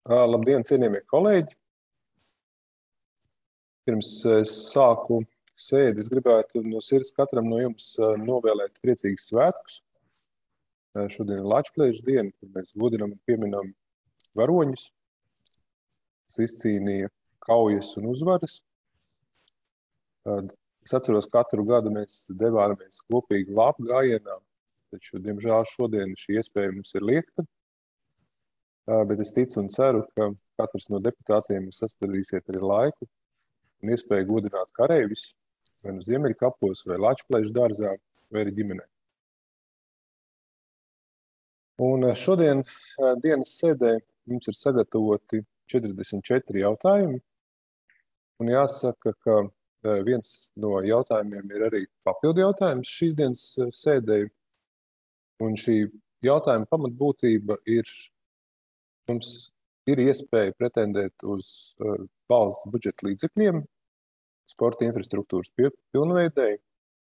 Labdien, cienījamie kolēģi! Pirms es sāku sēdi, es gribētu no sirds katram no jums novēlēt priecīgus svētkus. Šodien ir Lačplēša diena, kur mēs godinam un pieminam varoņus, kas izcīnīja kaujas un uzvaras. Es atceros, katru gadu mēs devāmies kopīgi lāpu gājienā, taču, diemžēl, šodien šī iespēja mums ir liekta. Bet es ticu un ceru, ka katrs no deputātiem sastādīsiet arī laiku un iespēju godināt kareivis, vai nu Ziemeļkapos, vai Lačplēša dārzā, vai arī ģimenē. Un šodien dienas sēdē mums ir sagatavoti 44 jautājumi. Un jāsaka, ka viens no jautājumiem ir arī papildu jautājums šīs dienas sēdē. Un šī jautājuma pamatbūtība ir, mums ir iespēja pretendēt uz valsts budžeta līdzekļiem, sporta infrastruktūras pilnveidei.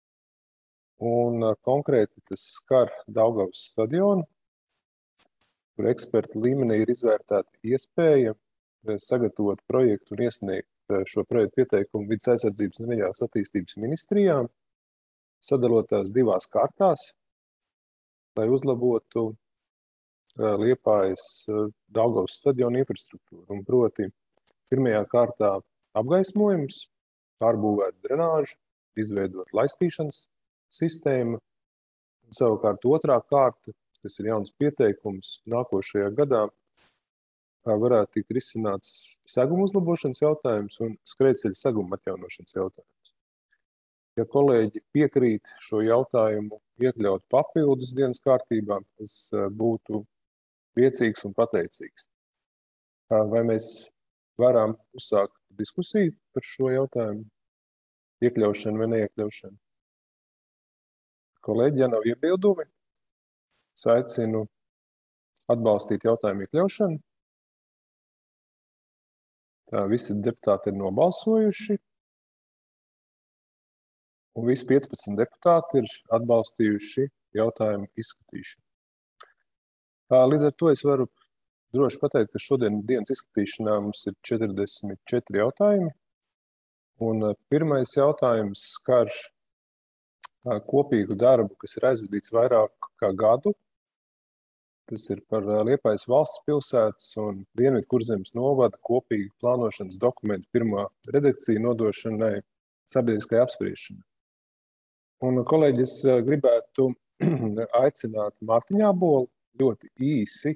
Un konkrēti tas skar Daugavas stadionu, kur ekspertu līmenī ir izvērtēta iespēja sagatavot projektu un iesniegt šo projektu pieteikumu Vides aizsardzības un reģionālās attīstības ministrijām, sadalot tās divās kārtās, lai uzlabotu Liepājas Daugavas stadiona infrastruktūru. Un proti, pirmajā kārtā apgaismojums, pārbūvēt drenāžu, izveidot laistīšanas sistēmu. Un savukārt otrā kārta, kas ir jauns pieteikums nākošajā gadā, varētu tikt risināts seguma uzlabošanas jautājums un skrējceļa seguma atjaunošanas jautājums. Ja kolēģi piekrīt šo jautājumu iekļaut papildus dienas kārtībā, es būtu priecīgs un pateicīgs. Vai mēs varam uzsākt diskusiju par šo jautājumu, iekļaušanu vai neiekļaušanu? Kolēģi, ja nav iebildumi, es aicinu atbalstīt jautājumu iekļaušanu. Tā, visi deputāti ir nobalsojuši, un visi 15 deputāti ir atbalstījuši jautājumu izskatīšanu. Līdz ar to es varu droši pateikt, ka šodien dienas izskatīšanā mums ir 44 jautājumi. Un pirmais jautājums skar kopīgu darbu, kas ir aizvadīts vairāk kā gadu. Tas ir par Liepājas valsts pilsētas un Dienvidkurzemes novada kopīgu plānošanas dokumentu pirmā redakcija nodošanai sabiedriskai apspriešanai. Un, kolēģi, es gribētu aicināt Mārtiņu Ābolu ļoti īsi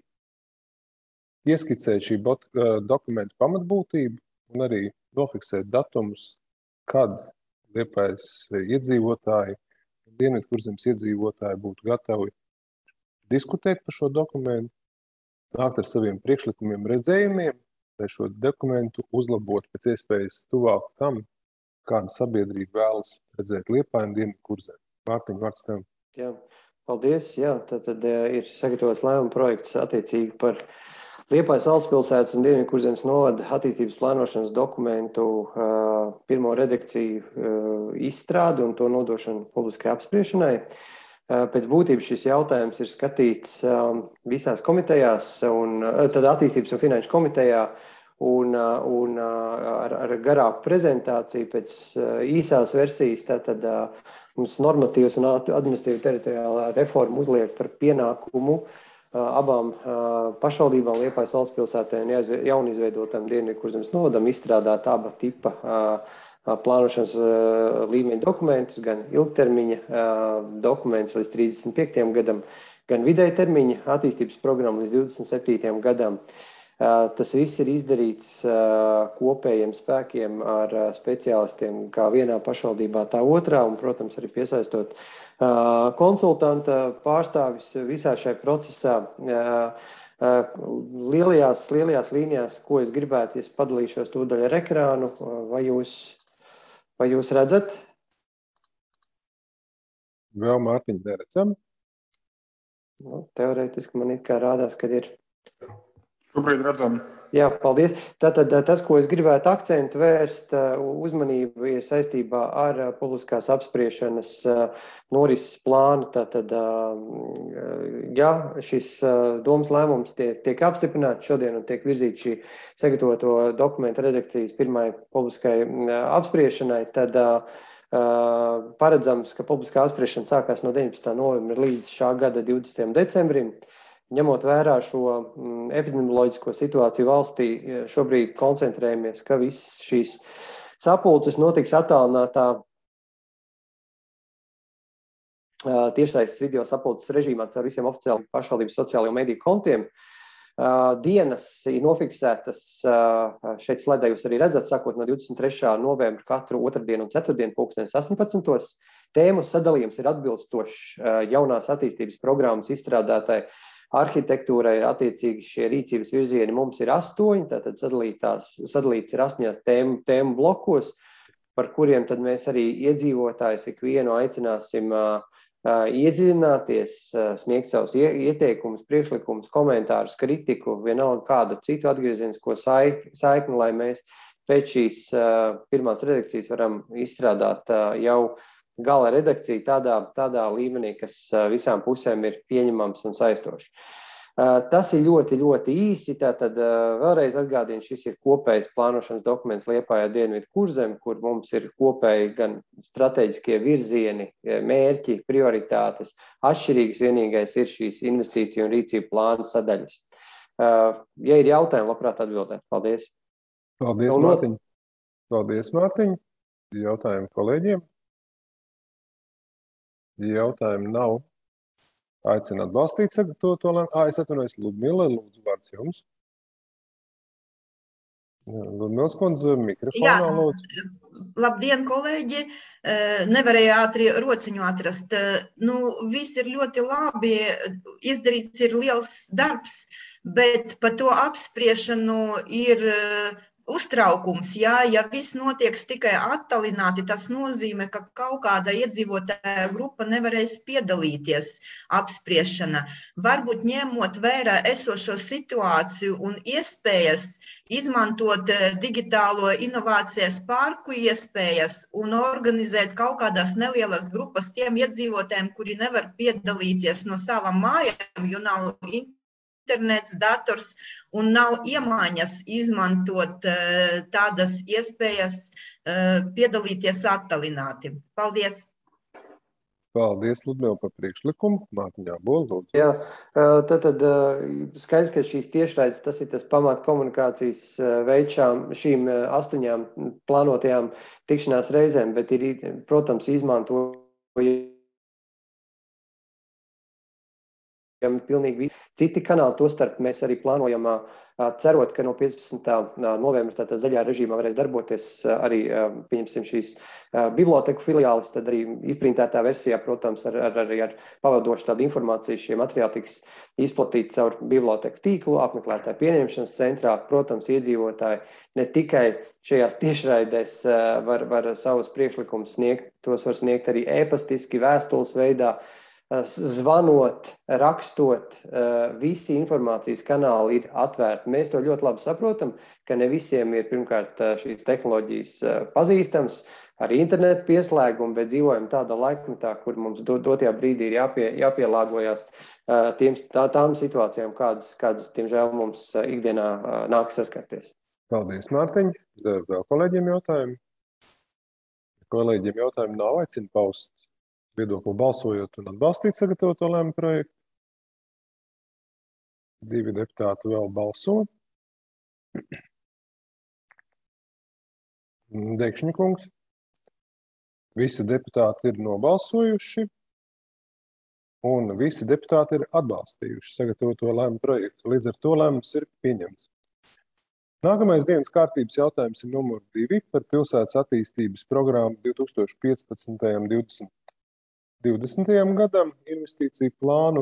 ieskicēt šī dokumenta pamatbūtību un arī nofiksēt datumus, kad Liepājas iedzīvotāji un Dienvidkurzemes iedzīvotāji būtu gatavi diskutēt par šo dokumentu, nākt ar saviem priekšlikumiem, redzējumiem, lai šo dokumentu uzlabot pēc iespējas tuvāk tam, kāda sabiedrība vēlas redzēt Liepāju un Dienvidkurzemi. Mārtiņ, vārds tev. Jā, paldies. Jā, tad ir sagatavots lēmuma projekts attiecīgi par Liepājas valsts pilsētas un Dienvidkurzemes novada attīstības plānošanas dokumentu pirmo redakciju izstrādi un to nodošanu publiskai apspriešanai. Pēc būtības šis jautājums ir skatīts visās komitejās, tad attīstības un finanšu komitejā, un ar garāku prezentāciju pēc īsās versijas. Tātad mums normatīvas un administratīva teritoriālā reforma uzliek par pienākumu abām pašvaldībām, Liepājas valsts pilsētai un jaunizveidotam Dienvidkurzemes novadam izstrādāt aba tipa plānošanas līmeņa dokumentus, gan ilgtermiņa dokumentus līdz 35. gadam, gan vidēja termiņa attīstības programmu līdz 27. gadam. Tas viss ir izdarīts kopējiem spēkiem ar speciālistiem kā vienā pašvaldībā, tā otrā, un, protams, arī piesaistot konsultanta pārstāvis visā šajā procesā. Lielajās līnijās, ko es gribētu, es padalīšos tūdaļ ar ekrānu, vai jūs redzat? Vēl, Mārtiņ, neredzam. Teorētiski man it kā rādās, kad ir. Šobrīd redzam. Jā, paldies. Tātad tas, ko es gribētu akcentu vērst uzmanību, ir saistībā ar publiskās apspriešanas norises plānu. Tātad, ja šis domas lēmums tiek apstiprināts šodien un tiek virzīts šī sagatavoto dokumentu redakcijas pirmai publiskai apspriešanai, tad paredzams, ka publiskā apspriešana sākās no 19. novembra līdz šā gada 20. decembrim. Ņemot vērā šo epidemioloģisko situāciju valstī, šobrīd koncentrējamies, ka visas šīs sapulces notiks attālinātā tiešsaistes video sapulces režīmā caur visiem oficiāliem pašvaldības sociālajiem mediju kontiem. Dienas ir nofiksētas, šeit slaidē jūs arī redzat, sākot no 23. novembra katru otrdienu un ceturtdienu 18. Tēmu sadalījums ir atbilstošs jaunās attīstības programmas izstrādātai arhitektūrai, attiecīgi šie rīcības virzieni mums ir 8, tātad sadalīts ir 8 tēmu blokos, par kuriem tad mēs arī iedzīvotājus ikvienu aicināsim iedziļināties, sniegt savus ieteikumus, priekšlikumus, komentārus, kritiku, vienalga kādu citu atgriezienisko saikni, lai mēs pēc šīs pirmās redakcijas varam izstrādāt jau gala redakcija tādā līmenī, kas visām pusēm ir pieņemams un saistošs. Tas ir ļoti, ļoti īsi. Tātad vēlreiz atgādinu, šis ir kopējs plānošanas dokuments Liepājā Dienvidu Kurzem, kur mums ir kopēji gan strateģiskie virzieni, mērķi, prioritātes. Atšķirīgas vienīgais ir šīs investīciju un rīcību plānu sadaļas. Ja ir jautājumi, labprāt atbildēt. Paldies. Paldies, Mārtiņ. Paldies, Mārtiņ. Jautājumi kolēģiem. Jautājumu nav. Aicinu atbalstīt sagatavoto lēmumu. Es atvainojos, Ludmila, lūdzu, vārds jums. Ludmilas kundze, mikrofonā lūdzu. Labdien, kolēģi! Nevarēju ātri rociņu atrast. Viss ir ļoti labi, izdarīts ir liels darbs, bet par to apspriešanu ir uztraukums, ja viss notiek tikai attālināti, tas nozīmē, ka kaut kāda iedzīvotāja grupa nevarēs piedalīties apspriešanā. Varbūt ņemot vērā esošo situāciju un iespējas izmantot digitālo inovācijas parku iespējas un organizēt kaut kādas nelielas grupas tiem iedzīvotājiem, kuri nevar piedalīties no savām mājām, jo nav internets, dators un nav iemaņas izmantot tādas iespējas piedalīties attālināti. Paldies! Paldies, Ludmila, par priekšlikumu. Mārtiņā Bola, lūdzu. Jā, tad skaidrs, ka šīs tiešraides, tas ir tas pamat komunikācijas veids šīm 8 plānotajām tikšanās reizēm, bet ir, protams, izmantojami pilnīgi citi kanāli, tostarp mēs arī plānojam, cerot, ka no 15. novembra tātad zaļā režīmā varēs darboties arī, pieņemsim, šīs biblioteku filiālis, tad arī izprintētā versijā, protams, ar pavadošu tādu informāciju šie materiāli tiks izplatīti caur biblioteku tīklu, apmeklētāju pieņemšanas centrā. Protams, iedzīvotāji ne tikai šajās tiešraidēs var savus priekšlikumus sniegt, tos var sniegt arī ēpastiski, vēstules veidā, zvanot, rakstot, visi informācijas kanāli ir atvērti. Mēs to ļoti labi saprotam, ka ne visiem ir pirmkārt šīs tehnoloģijas pazīstams, arī internetu pieslēgumu, bet dzīvojam tādā laikmetā, kur mums dotajā brīdī ir jāpielāgojas tām situācijām, kādas, diemžēl, mums ikdienā nāk saskarties. Paldies, Mārtiņ. Vēl kolēģiem jautājumi? Kolēģiem jautājumi nav, aicinu paust viedokli balsojot un atbalstīt sagatavoto lēmumu projektu. 2 deputāti vēl balso. Dekšņa kungs. Visi deputāti ir nobalsojuši un visi deputāti ir atbalstījuši sagatavoto lēmumu projektu. Līdz ar to lēmums ir pieņemts. Nākamais dienas kārtības jautājums ir numur 2 par pilsētas attīstības programmu 2015. 20. gadam investīciju plānu.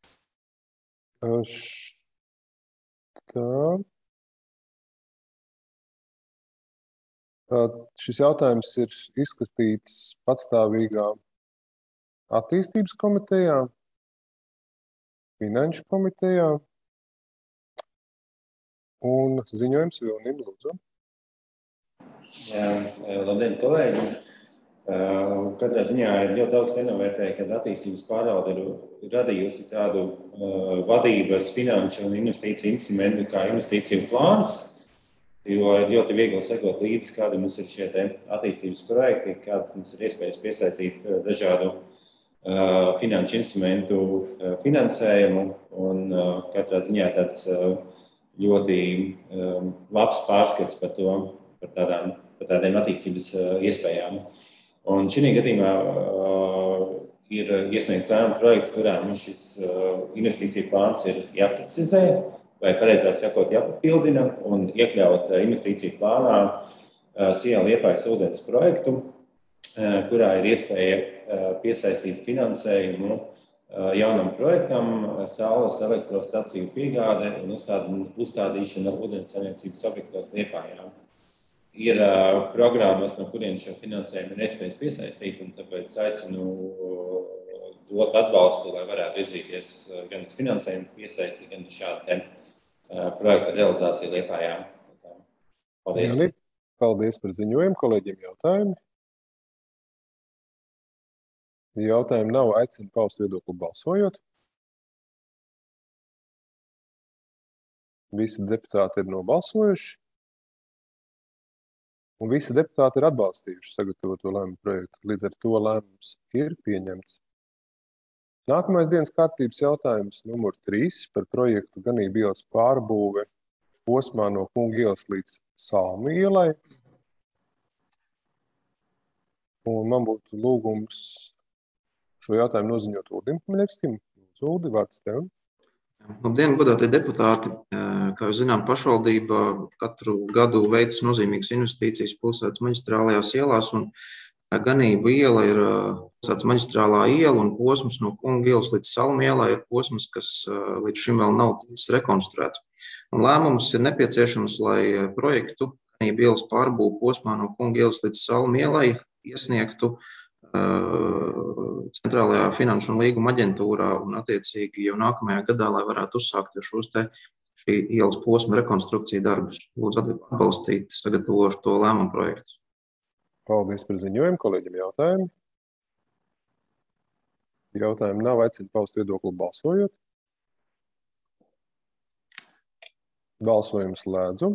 Šis jautājums ir izskatīts patstāvīgā attīstības komitejā, finanšu komitejā Un ziņojums Vilnim, lūdzu. Jā, labdien, kolēģi. Katrā ziņā ir ļoti augsts jānovērtē, kad attīstības pārvalde ir radījusi tādu vadības, finanšu un investīciju instrumentu kā investīciju plāns, jo ir ļoti viegli sekot līdzi, kādi mums ir šie attīstības projekti, kādas mums ir iespējas piesaistīt dažādu finanšu instrumentu finansējumu, un katrā ziņā tāds ļoti labs pārskats par to, par tādiem attīstības iespējām. Un šī gadījumā ir iesniegts lēmuma projekts, kurā mums šis investīcija plāns ir jāprecizē, vai pareizāk sakot, jāpapildina un iekļaut investīciju plānā Sijā Liepājas ūdens projektu, kurā ir iespēja piesaistīt finansējumu jaunam projektam, saules elektrostaciju piegāde un uzstādīšana ūdenssaimniecības objektos Liepājā. Ir programmas, no kuriem šo finansējumu ir iespējas piesaistīt, un tāpēc aicinu dot atbalstu, lai varētu virzīties gan uz finansējumu piesaisti, gan uz šādu projektu realizāciju Liepājā. Paldies. Jāni, paldies par ziņojumu. Kolēģiem jautājumi. Jautājumi nav, aicinu paust viedokli balsojot. Visi deputāti ir nobalsojuši. Un visi deputāti ir atbalstījuši sagatavoto lēmumu projektu. Līdz ar to lēmums ir pieņemts. Nākamais dienas kārtības jautājums numur 3 par projektu Ganību ielas pārbūve posmā no Kunga ielas līdz Salmu ielai. Un man būtu lūgums šo jautājumu noziņot Uldim Paļevskim. Uldi, vārds tev. Labdien, godātie deputāti! Kā jūs zinām, pašvaldība katru gadu veic nozīmīgas investīcijas pilsētas maģistrālajās ielās, un Ganību iela ir pilsētas maģistrālā iela, un posms no Kunga ielas līdz Salmu ielai ir posms, kas līdz šim vēl nav ticis rekonstruēts. Un lēmums ir nepieciešams, lai projektu Ganību ielas pārbūve posmā no Kunga ielas līdz Salmu ielai iesniegtu Centrālajā finanšu un līguma aģentūrā un attiecīgi jau nākamajā gadā, lai varētu uzsākt šī ielas posma rekonstrukcija darbus. Lūdzu atbalstīt sagatavošu lēmumu projektu. Paldies par ziņojumu. Kolēģiem jautājumi. Jautājumi nav, aicinu paust viedokli balsojot. Balsojumu slēdzu.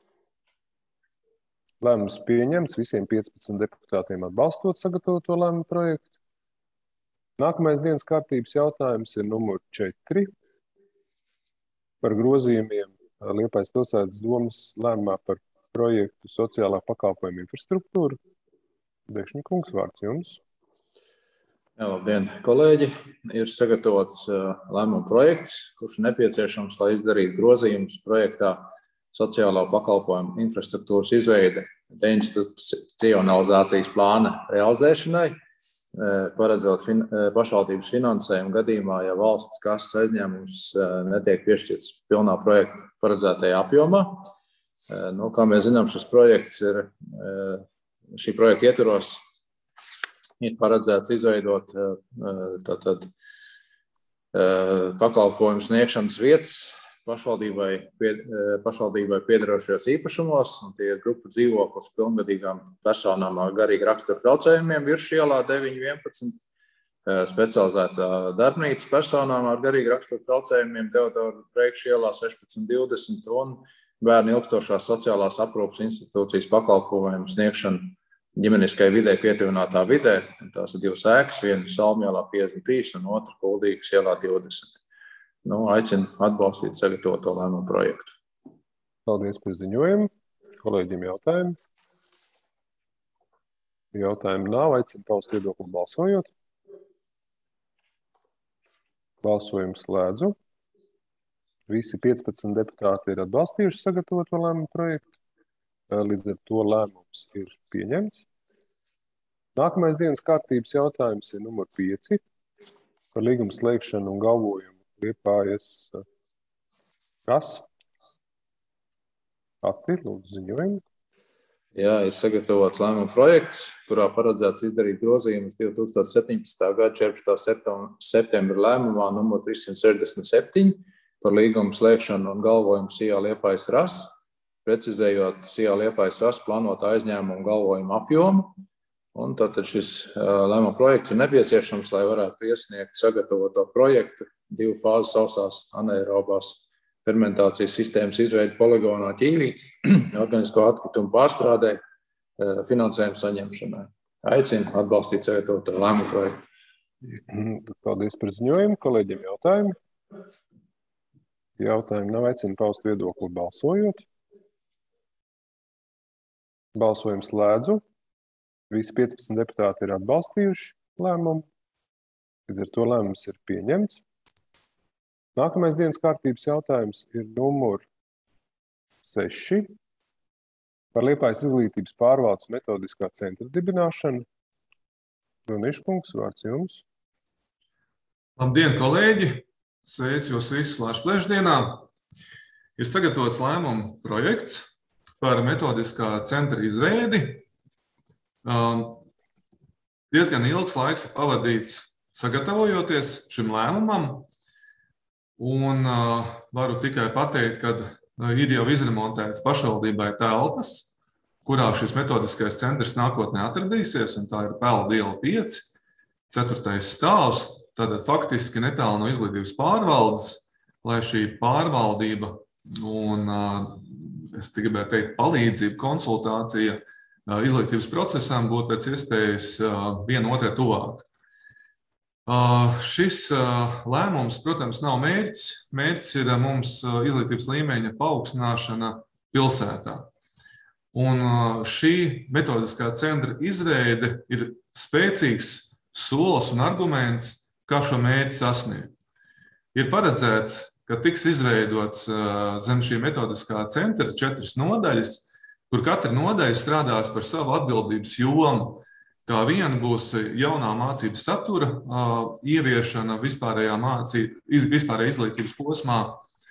Lēmums pieņemts, visiem 15 deputātiem atbalstot sagatavoto lēmumu projektu. Nākamais dienas kārtības jautājums ir numur 4 par grozījumiem Liepājas pilsētas domes lēmumā par projektu sociālā pakalpojuma infrastruktūru. Dekšņa kungs, vārds jums. Jā, labdien, kolēģi! Ir sagatavots lēmuma projekts, kurš nepieciešams, lai izdarītu grozījumus projektā sociālā pakalpojuma infrastruktūras izveide deinstitucionalizācijas plāna realizēšanai, paredzot pašvaldības finansējumu gadījumā, ja valsts kases aizņēmums netiek piešķirts pilnā projekta paredzētajā apjomā. Kā mēs zinām, šis projekts šī projekta ietvaros ir paredzēts izveidot pakalpojumu sniegšanas vietas pašvaldībai piederošajos īpašumos, un tie ir grupu dzīvoklis pilngadīgām personām ar garīgu raksturu traucējumiem Viršielā 911, specializētā darbnīca personām ar garīgu raksturu traucējumiem Teodora Preikšielā 1620 un bērnu ilgstošās sociālās aprūpes institūcijas pakalpojumu sniegšanu ģimeniskai vidē pietuvinātā vidē. Tās ir 2 ēkas, viena Salmu ielā 53 un otra Kuldīgas ielā 20. Aicinu atbalstīt sagatavoto lēmumu projektu. Paldies par ziņojumu. Kolēģiem jautājumi. Jautājumu nav, aicinu paust viedokli balsojot. Balsojumu slēdzu. Visi 15 deputāti ir atbalstījuši sagatavoto lēmumu projektu. Līdz ar to lēmums ir pieņemts. Nākamais dienas kārtības jautājums ir numur 5 par līguma slēgšanu un galvojumu Liepājas kas? Lūdzu ziņojumu. Jā, ir sagatavots lēmuma projekts, kurā paredzēts izdarīt grozījumus 2017. gada 14. septembra lēmumā numur 367 par līgumu slēgšanu un galvojumu SIA Liepājas RAS, precizējot SIA Liepājas RAS plānotā aizņēmumu galvojumu apjomu. Un tātad šis lēmuma projekts ir nepieciešams, lai varētu iesniegt sagatavoto projektu 2 fāzu sausās anaerobās fermentācijas sistēmas izveidi poligonā Ķīlītes organisko atkritumu pārstrādē finansējumu saņemšanai. Aicinu atbalstīt sagatavoto lēmuma projektu. Paldies par ziņojumu. Kolēģiem jautājumi? Jautājumi nav, aicinu paust viedokli balsojot. Balsojumu slēdzu. Visi 15 deputāti ir atbalstījuši lēmumu. Līdz ar to lēmums ir pieņemts. Nākamais dienas kārtības jautājums ir numur 6 par Liepājas izglītības pārvaldes metodiskā centra dibināšanu. Doniškungs, vārds jums. Labdien, kolēģi! Sveicu jūs visus Lāčplēšdienā. Ir sagatavots lēmuma projekts par metodiskā centra izveidi. Diezgan ilgs laiks ir pavadīts sagatavojoties šim lēmumam, un varu tikai pateikt, ka ir jau izremontēts pašvaldībai telpas, kurā šis metodiskais centrs nākotnē atradīsies, un tā ir Peldu iela 5, 4. stāvs, tātad faktiski netālu no izglītības pārvaldes, lai šī pārvaldība un, es gribētu teikt, palīdzība, konsultācija izglītības procesām būtu pēc iespējas viena otrai tuvāk. Šis lēmums, protams, nav mērķis. Mērķis ir mums izglītības līmeņa paaugstināšana pilsētā. Un šī metodiskā centra izveide ir spēcīgs solis un arguments, kā šo mērķi sasniegt. Ir paredzēts, ka tiks izveidots zem šī metodiskā centra 4 nodaļas, kur katra nodaļa strādās par savu atbildības jomu. Kā viena būs jaunā mācības satura ieviešana vispārējā izglītības posmā.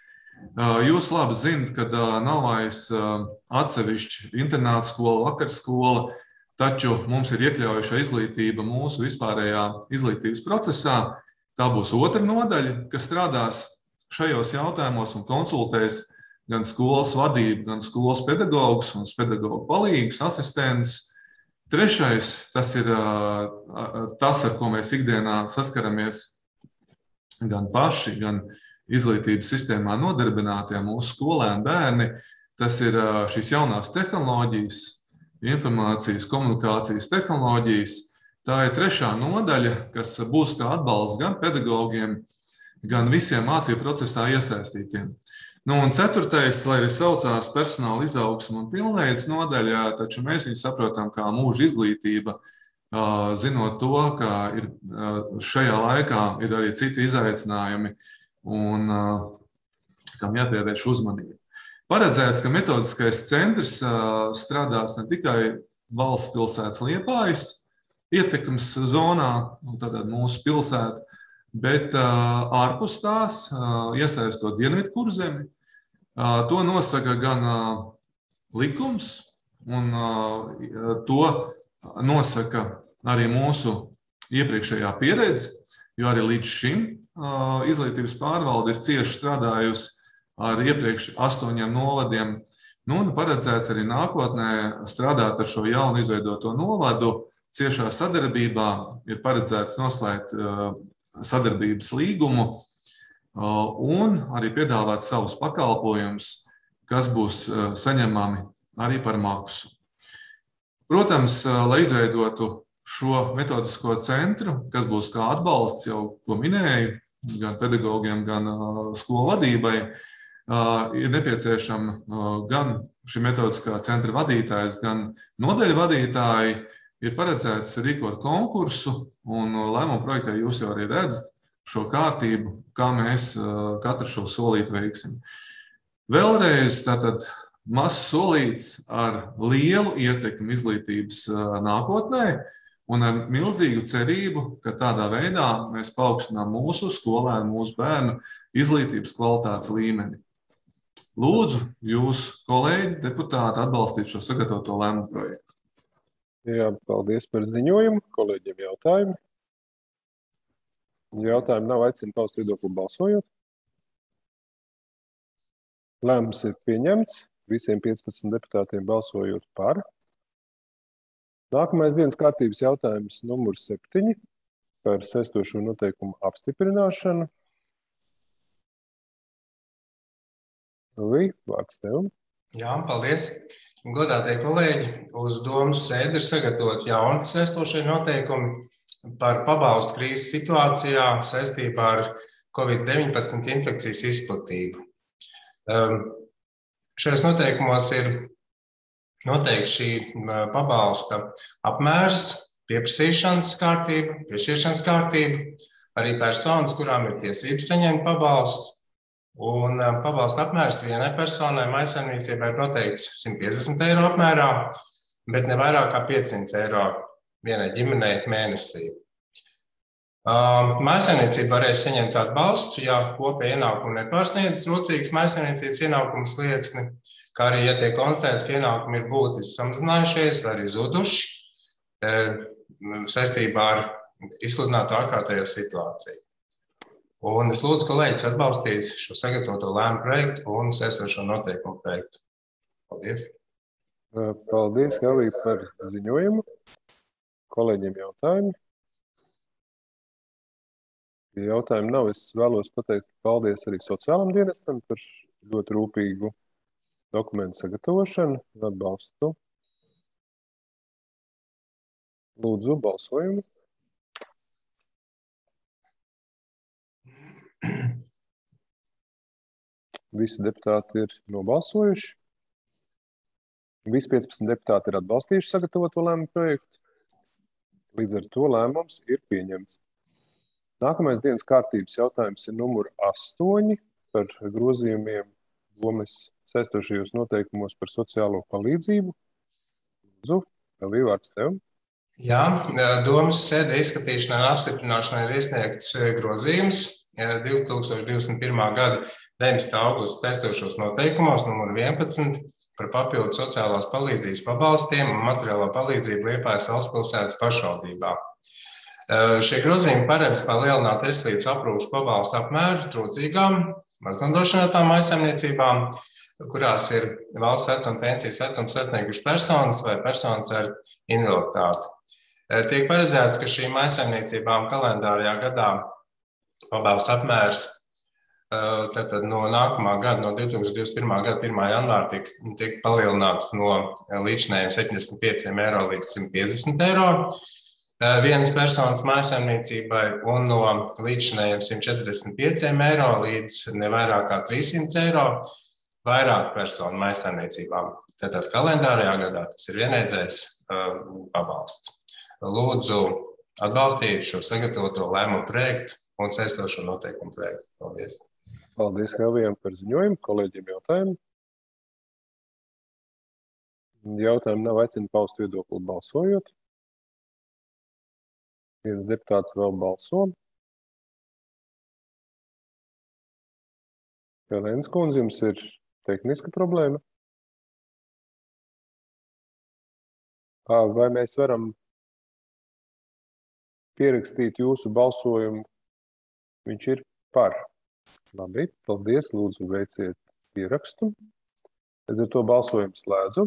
Jūs labi zinat, ka nav vairs atsevišķi internāta skola, vakarskola, taču mums ir iekļaujuša izglītība mūsu vispārējā izglītības procesā. Tā būs otra nodaļa, kas strādās šajos jautājumos un konsultēs gan skolas vadību, gan skolas pedagogus un pedagogu palīgus, asistents. Trešais, tas ir tas, ar ko mēs ikdienā saskaramies gan paši, gan izglītības sistēmā nodarbinātie mūsu skolēni bērni. Tas ir šīs jaunās tehnoloģijas, informācijas, komunikācijas tehnoloģijas. Tā ir trešā nodaļa, kas būs kā atbalsts gan pedagogiem, gan visiem mācību procesā iesaistītiem. Un 4. lai arī saucās personāla izaugsme un pilnveids nodaļā, taču mēs viņu saprotam kā mūža izglītība, zinot to, ka šajā laikā ir arī citi izaicinājumi un kam jāpievērš uzmanība. Paredzēts, ka metodiskais centrs strādās ne tikai valsts pilsētas Liepājas ietekmes zonā, tātad mūsu pilsēta, bet ārpus tās iesaistot Dienvidu Kurzemi. To nosaka gan likums, un to nosaka arī mūsu iepriekšējā pieredze, jo arī līdz šim izglītības pārvalde ir cieši strādājusi ar iepriekš 8 novadiem. Un paredzēts arī nākotnē strādāt ar šo jaunu izveidoto novadu. Ciešā sadarbībā ir paredzēts noslēgt sadarbības līgumu un arī piedāvāt savus pakalpojumus, kas būs saņemami arī par maksu. Protams, lai izveidotu šo metodisko centru, kas būs kā atbalsts, jau ko minēju, gan pedagogiem, gan skolu vadībai, ir nepieciešama gan šī metodiskā centra vadītājs, gan nodaļu vadītāji. Ir paredzēts rīkot konkursu, un lēmuma projektā jūs jau arī redzat šo kārtību, kā mēs katru šo solīti veiksim. Vēlreiz tātad mazs solīts ar lielu ietekmi izglītības nākotnē un ar milzīgu cerību, ka tādā veidā mēs paaugstinām mūsu skolēnu, mūsu bērnu izglītības kvalitātes līmeni. Lūdzu, jūs, kolēģi, deputāti, atbalstīt šo sagatavoto lēmumu projektu. Jā, paldies par ziņojumu. Kolēģiem jautājumi. Jautājumi nav, aicinu paust viedokli balsojot. Lēmums ir pieņemts, visiem 15 deputātiem balsojot par. Nākamais dienas kārtības jautājums numur 7 par saistošo noteikumu apstiprināšanu. Lī, vārds tev. Jā, paldies. Godātie kolēģi, uz domas sēdi ir sagatavot jauni saistošie noteikumi par pabalstu krīzes situācijā saistībā ar COVID-19 infekcijas izplatību. Šajos noteikumos ir noteikti šī pabalsta apmērs, pieprasīšanas kārtība, piešķiršanas kārtība, arī personas, kurām ir tiesības saņemt pabalstu. Un pabalsta apmērs vienai personai mājsaimniecībai ir noteikts 150 eiro apmērā, bet ne vairāk kā 500 eiro vienai ģimenei mēnesī. Mājsaimniecība varēs saņemt atbalstu, ja kopēja ienākumi nepārsniedz rocīgas mājsaimniecības ienākumu slieksni, kā arī, ja tiek konstatēts, ka ienākumi ir būtiski samazinājušies vai arī zuduši saistībā ar izsludināto ārkārtējo situāciju. Un es lūdzu kolēģis atbalstīt šo sagatavoto lēmumu projektu un saistošo noteikumu projektu. Paldies. Paldies, Helī, par ziņojumu. Kolēģiem jautājumi. Ja jautājumu nav, es vēlos pateikt paldies arī sociālam dienestam par ļoti rūpīgu dokumentu sagatavošanu un atbalstu. Lūdzu, balsojumu. Visi deputāti ir nobalsojuši. Visi 15 deputāti ir atbalstījuši sagatavoto lēmumu projektu. Līdz ar to lēmums ir pieņemts. Nākamais dienas kārtības jautājums ir numur 8 par grozījumiem domas saistošajos noteikumos par sociālo palīdzību. Lūdzu, Elvī, vārds tev. Jā, domas sēde izskatīšanai un apstiprināšanai ir iesniegts grozījums 2021. Gada 19. augusta saistošos noteikumos numur 11 par papildu sociālās palīdzības pabalstiem un materiālo palīdzību Liepājas valstspilsētas pašvaldībā. Šie grozījumi paredz palielināt veselības aprūpes pabalstu apmēru trūcīgām, maznodrošinātām mājsaimniecībām, kurās ir valsts vecuma pensijas vecums sasnieguši personas vai personas ar invaliditāti. Tiek paredzēts, ka šīm mājsaimniecībām kalendārajā gadā pabalsta apmērs tātad no nākamā gada, no 2021. Gada 1. janvāra tiek palielināts no līdzinējiem 75 eiro līdz 150 eiro vienas personas mājsaimniecībai un no līdzinējiem 145 eiro līdz nevairāk kā 300 eiro vairāk personu mājsaimniecībām. Tātad kalendārajā gadā tas ir vienreizējs pabalsts. Lūdzu atbalstīt šo sagatavoto lēmumu projektu un saistošo noteikumu projektu. Paldies. Paldies, Helvijam, par ziņojumu. Kolēģiem jautājumu. Jautājumu nav, aicinu paust viedokli balsojot. Viens deputāts vēl balso. Helēnas kundze, jums ir tehniska problēma? Vai mēs varam pierakstīt jūsu balsojumu? Viņš ir par. Labi, paldies, lūdzu veiciet pierakstu. Līdz ar to balsojumu slēdzu.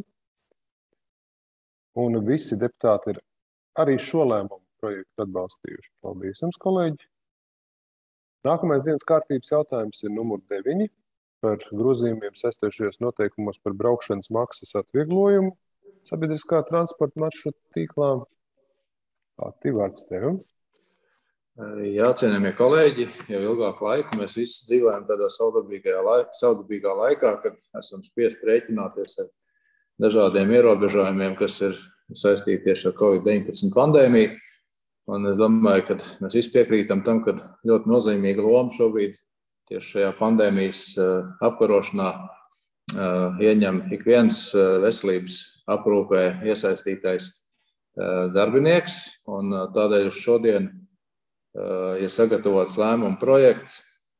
Un visi deputāti ir arī šo lēmumu projektu atbalstījuši. Paldies jums, kolēģi. Nākamais dienas kārtības jautājums ir numur 9 par grozījumiem saistošajos noteikumos par braukšanas maksas atvieglojumu sabiedriskā transporta maršrutu tīklā. Pati, vārds tev. Jā, cienījamie kolēģi, jau ilgāku laiku mēs visi dzīvojam tādā saudabīgā laikā, kad esam spiest rēķināties ar dažādiem ierobežojumiem, kas ir saistīti tieši ar COVID-19 pandēmiju. Un es domāju, ka mēs visi piekrītam tam, ka ļoti nozīmīga loma šobrīd tieši šajā pandēmijas apkarošanā ieņem ik viens veselības aprūpē iesaistītais darbinieks. Un tādēļ šodien ir sagatavots lēmuma projekts,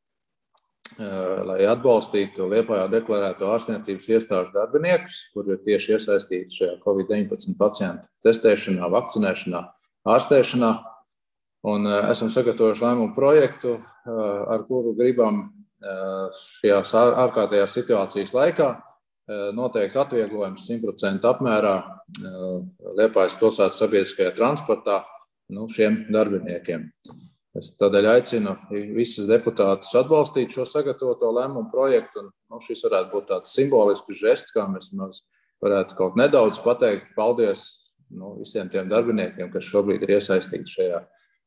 lai atbalstītu Liepājā deklarēto ārstniecības iestāžu darbiniekus, kuri ir tieši iesaistīti šajā COVID-19 pacientu testēšanā, vakcinēšanā, ārstēšanā. Un esam sagatavojuši lēmumu projektu, ar kuru gribam šajās ārkārtējās situācijas laikā noteikti atvieglojums 100% apmērā Liepājas pilsētas sabiedriskajā transportā šiem darbiniekiem. Es tādēļ aicinu visus deputātus atbalstīt šo sagatavoto lēmumu projektu, un šis varētu būt tāds simbolisks žests, kā mēs varētu kaut nedaudz pateikt paldies visiem tiem darbiniekiem, kas šobrīd ir iesaistīti šajā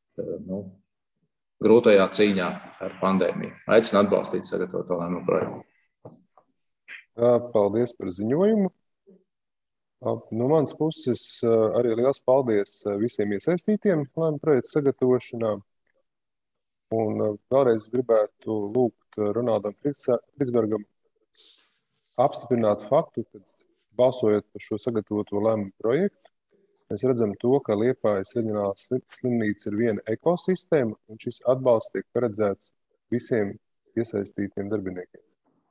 grūtajā cīņā ar pandēmiju. Aicinu atbalstīt sagatavoto lēmumu projektu. Paldies par ziņojumu. No manas puses arī liels paldies visiem iesaistītiem lēmumu projektu sagatavošanā. Un vēlreiz gribētu lūgt Ronaldam Fritsbergam apstiprināt faktu, ka balsojot par šo sagatavoto lēmumu projektu, mēs redzam to, ka Liepājas reģionālā slimnīca ir viena ekosistēma, un šis atbalsts tiek paredzēts visiem iesaistītiem darbiniekiem.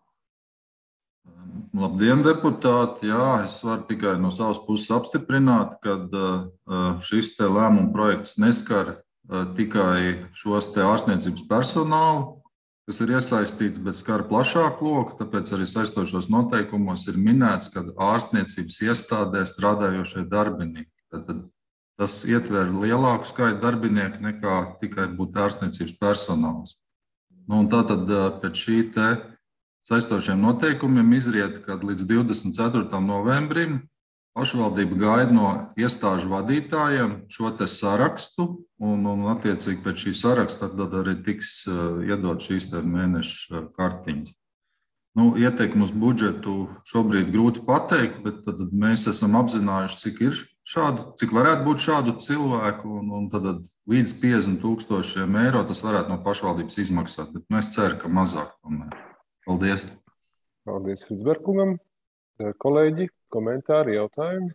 Labdien, deputāti! Jā, es varu tikai no savas puses apstiprināt, ka šis te lēmumu projekts neskar tikai šos te ārstniecības personālu, kas ir iesaistīts, bet skar plašāku loku, tāpēc arī saistošos noteikumos ir minēts, ka ārstniecības iestādē strādājošie darbinieki. Tad tas ietver lielāku skaitu darbinieku nekā tikai būt ārstniecības personāls. Un tātad pēc šī te saistošiem noteikumiem izriet, ka līdz 24. novembrim pašvaldība gaida no iestāžu vadītājiem šo te sarakstu, un attiecīgi pēc šī saraksta tad arī tiks iedot šīs te mēneša kartiņas. Ieteikumu uz budžetu šobrīd grūti pateikt, bet tad mēs esam apzinājuši, cik varētu būt šādu cilvēku, un tad līdz 50,000 eiro tas varētu no pašvaldības izmaksāt, bet mēs ceram, ka mazāk tomēr. Paldies! Paldies Fritsbergam! Kolēģi, komentāri, jautājumi?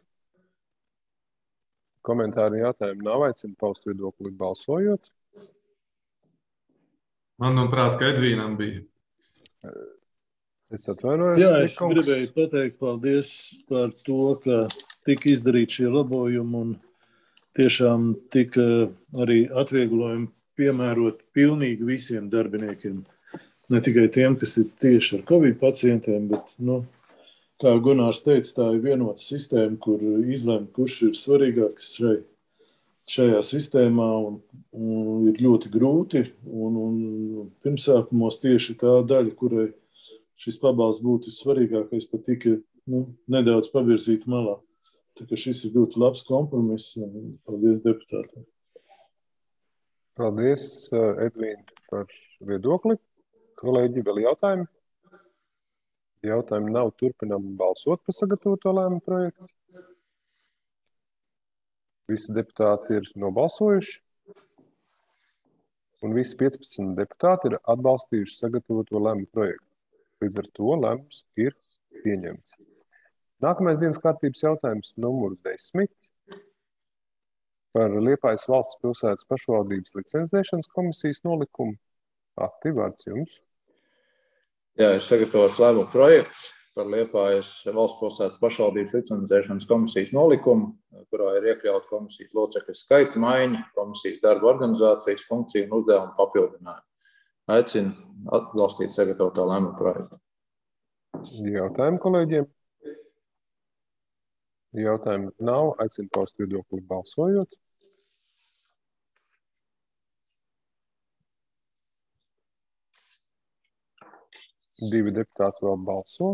Komentāri, jautājumi nav, aicinu paust viedokli balsojot. Manuprāt, ka Edvīnam bija. Es atvainojos. Jā, es gribēju pateikt paldies par to, ka tika izdarīti šie labojumi un tiešām tika arī atvieglojumi piemērot pilnīgi visiem darbiniekiem. Ne tikai tiem, kas ir tieši ar Covid pacientiem, bet, kā Gunārs teica, tā ir vienota sistēma, kur izlem, kurš ir svarīgāks šajā sistēmā, un ir ļoti grūti. Un pirmsākumos tieši tā daļa, kurai šis pabalsts būtu svarīgākais, pat tika nedaudz pavirzīt malā. Tā kā šis ir ļoti labs kompromiss, un paldies deputātiem. Paldies, Edvīn, par viedokli. Kolēģi, vēl jautājumi? Jautājumi nav, turpinām balsot par sagatavoto lēmumu projektu. Visi deputāti ir nobalsojuši, un visi 15 deputāti ir atbalstījuši sagatavoto lēmumu projektu. Līdz ar to lēmums ir pieņemts. Nākamais dienas kārtības jautājums numur 10 par Liepājas valsts pilsētas pašvaldības licencēšanas komisijas nolikumu. Ati, vārds jums. Jā, ir sagatavots lēmumu projekts par Liepājas valsts pilsētas pašvaldības licencēšanas komisijas nolikumu, kurā ir iekļauta komisijas locekļu skaita maiņa, komisijas darba organizācijas funkcija un uzdevumu papildinājumu. Aicinu atbalstīt sagatavoto lēmumu projektu. Jautājumi kolēģiem? Jautājumi nav. Aicinu paust viedokli balsojot. Divi deputāti vēl balso.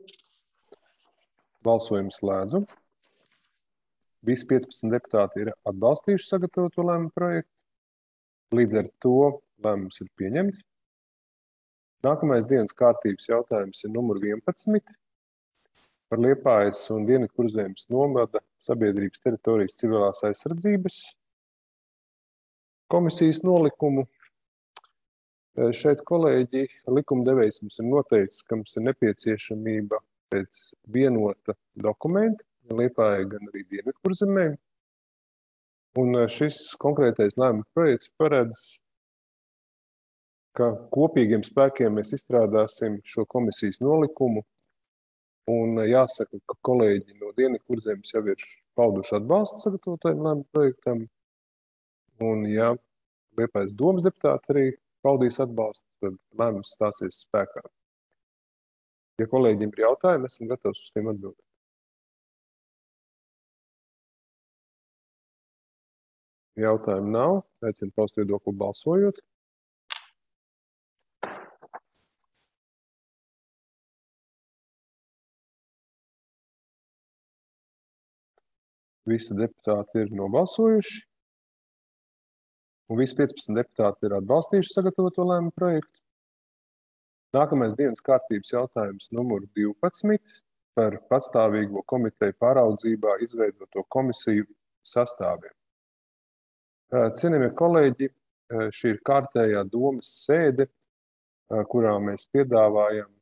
Balsojumu slēdzu. Visi 15 deputāti ir atbalstījuši sagatavoto lēmumu projektu. Līdz ar to lēmums ir pieņemts. Nākamais dienas kārtības jautājums ir numur 11 par Liepājas un Dienvidkurzemes novada sabiedrības teritorijas civilās aizsardzības komisijas nolikumu. Šeit, kolēģi, likumdevējs mums ir noteicis, ka mums ir nepieciešamība pēc vienota dokumenta, gan Liepājai, gan arī Dienvidkurzemē. Un šis konkrētais lēmuma projekts paredz, ka kopīgiem spēkiem mēs izstrādāsim šo komisijas nolikumu. Un jāsaka, ka kolēģi no Dienvidkurzemes jau ir pauduši atbalstu sagatavotajam lēmuma projektam. Un jā, Liepājas domas deputāti arī paudīs atbalstu, tad lēmums stāsies spēkā. Ja kolēģiem ir jautājumi, esam gatavi uz tiem atbildēt. Jautājumu nav. Aicinu paust viedokli balsojot. Visi deputāti ir nobalsojuši. Un visi 15 deputāti ir atbalstījuši sagatavoto lēmumu projektu. Nākamais dienas kārtības jautājums numur 12 par patstāvīgo komiteju pāraudzībā izveidoto komisiju sastāviem. Cienījamie kolēģi, šī ir kārtējā domas sēde, kurā mēs piedāvājam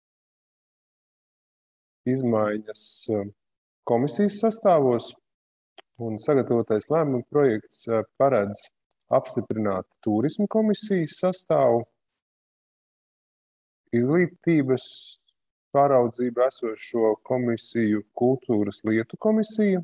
izmaiņas komisijas sastāvos, un sagatavotais lēmuma projekts paredz apstiprināt turismu komisijas sastāvu, izglītības pāraudzību esošo komisiju, kultūras lietu komisiju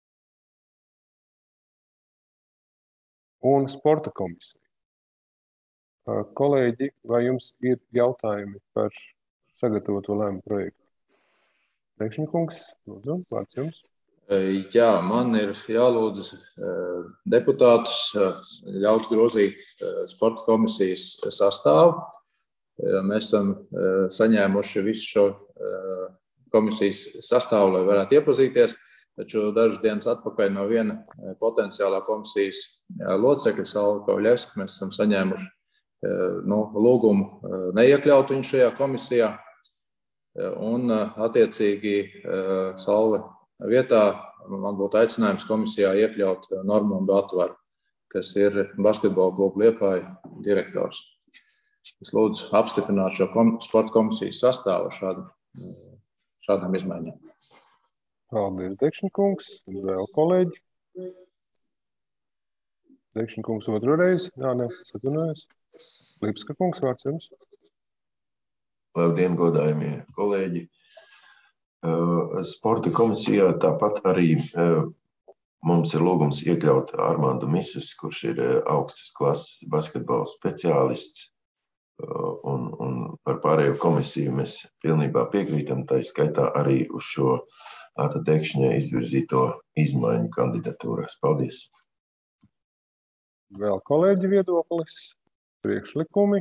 un sporta komisiju. Kolēģi, vai jums ir jautājumi par sagatavoto lēmumu projektu? Rekšņikungs, lūdzu, vārds jums. Jā, man ir jālūdz deputātus ļaut grozīt sporta komisijas sastāvu. Mēs esam saņēmuši visu šo komisijas sastāvu, lai varētu iepazīties, taču dažas dienas atpakaļ no viena potenciālā komisijas locekļa, Saula Pavļevska, mēs esam saņēmuši lūgumu neiekļaut viņu šajā komisijā, un attiecīgi Saula vietā man būtu aicinājums komisijā iekļaut Normundu Atvaru, kas ir basketbola kluba Liepāja direktors. Es lūdzu apstiprināt šo sporta komisijas sastāvu šādām izmaiņām. Paldies, Dekšņikungs. Vēl kolēģi. Dekšņikungs otru reizi. Jā, es atvainojos. Lipska kungs, vārds jums. Labdien, godājumie kolēģi. Sporta komisijā tāpat arī mums ir lūgums iekļaut Armandu Mises, kurš ir augstas klases basketbola speciālists, un par pārējo komisiju mēs pilnībā piekrītam, tā skaitā arī uz šo Dekšņa izvirzīto izmaiņu kandidatūrās. Paldies! Vēl kolēģi viedoklis, priekšlikumi.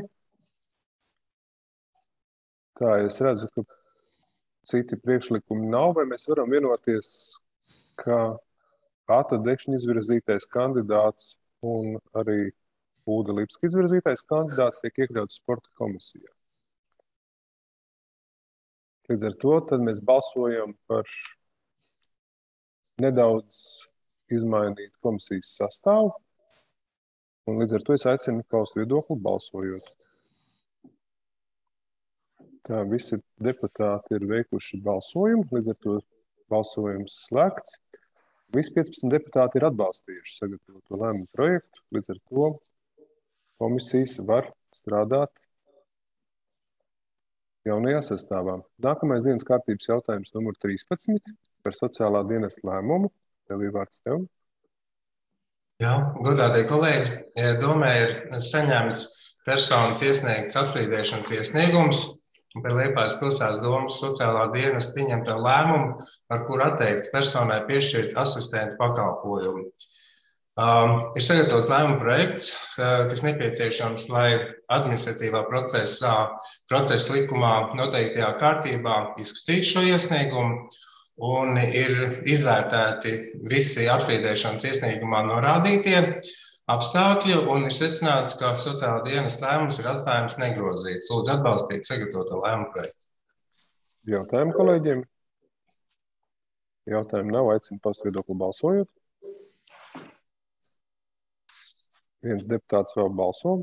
Tā, es redzu, ka citi priekšlikumi nav, vai mēs varam vienoties, ka Ata Dekšņa izvirzītais kandidāts un arī Ulda Lipska izvirzītais kandidāts tiek iekļauts sporta komisijā. Līdz ar to tad mēs balsojam par nedaudz izmainītu komisijas sastāvu, un līdz ar to es aicinu paust viedokli balsojot. Tā, visi deputāti ir veikuši balsojumu, līdz ar to balsojums slēgts. Visi 15 deputāti ir atbalstījuši sagatavoto lēmumu projektu, līdz ar to komisijas var strādāt jaunajā sastāvā. Nākamais dienas kārtības jautājums numur 13 par sociālā dienesta lēmumu. Tev ir vārds tev. Jā, godātie kolēģi, domē ir saņemts personas iesniegts apstrīdēšanas iesniegums par Liepājas pilsētas domas sociālā dienesta pieņemto lēmumu, ar kuru atteikts personai piešķirt asistentu pakalpojumu. Ir sagatavots lēmuma projekts, kas nepieciešams, lai administratīvā procesa likumā noteiktajā kārtībā izskatītu šo iesniegumu, un ir izvērtēti visi apstrīdēšanas iesniegumā norādītie apstākļi, un ir secināts, ka sociālā dienesta lēmums ir atstājums negrozīts. Lūdzu atbalstīt sagatavoto lēmumu projektu. Jautājumu kolēģiem? Jautājumu nav, aicinu paust viedokli balsojot. Viens deputāts vēl balso.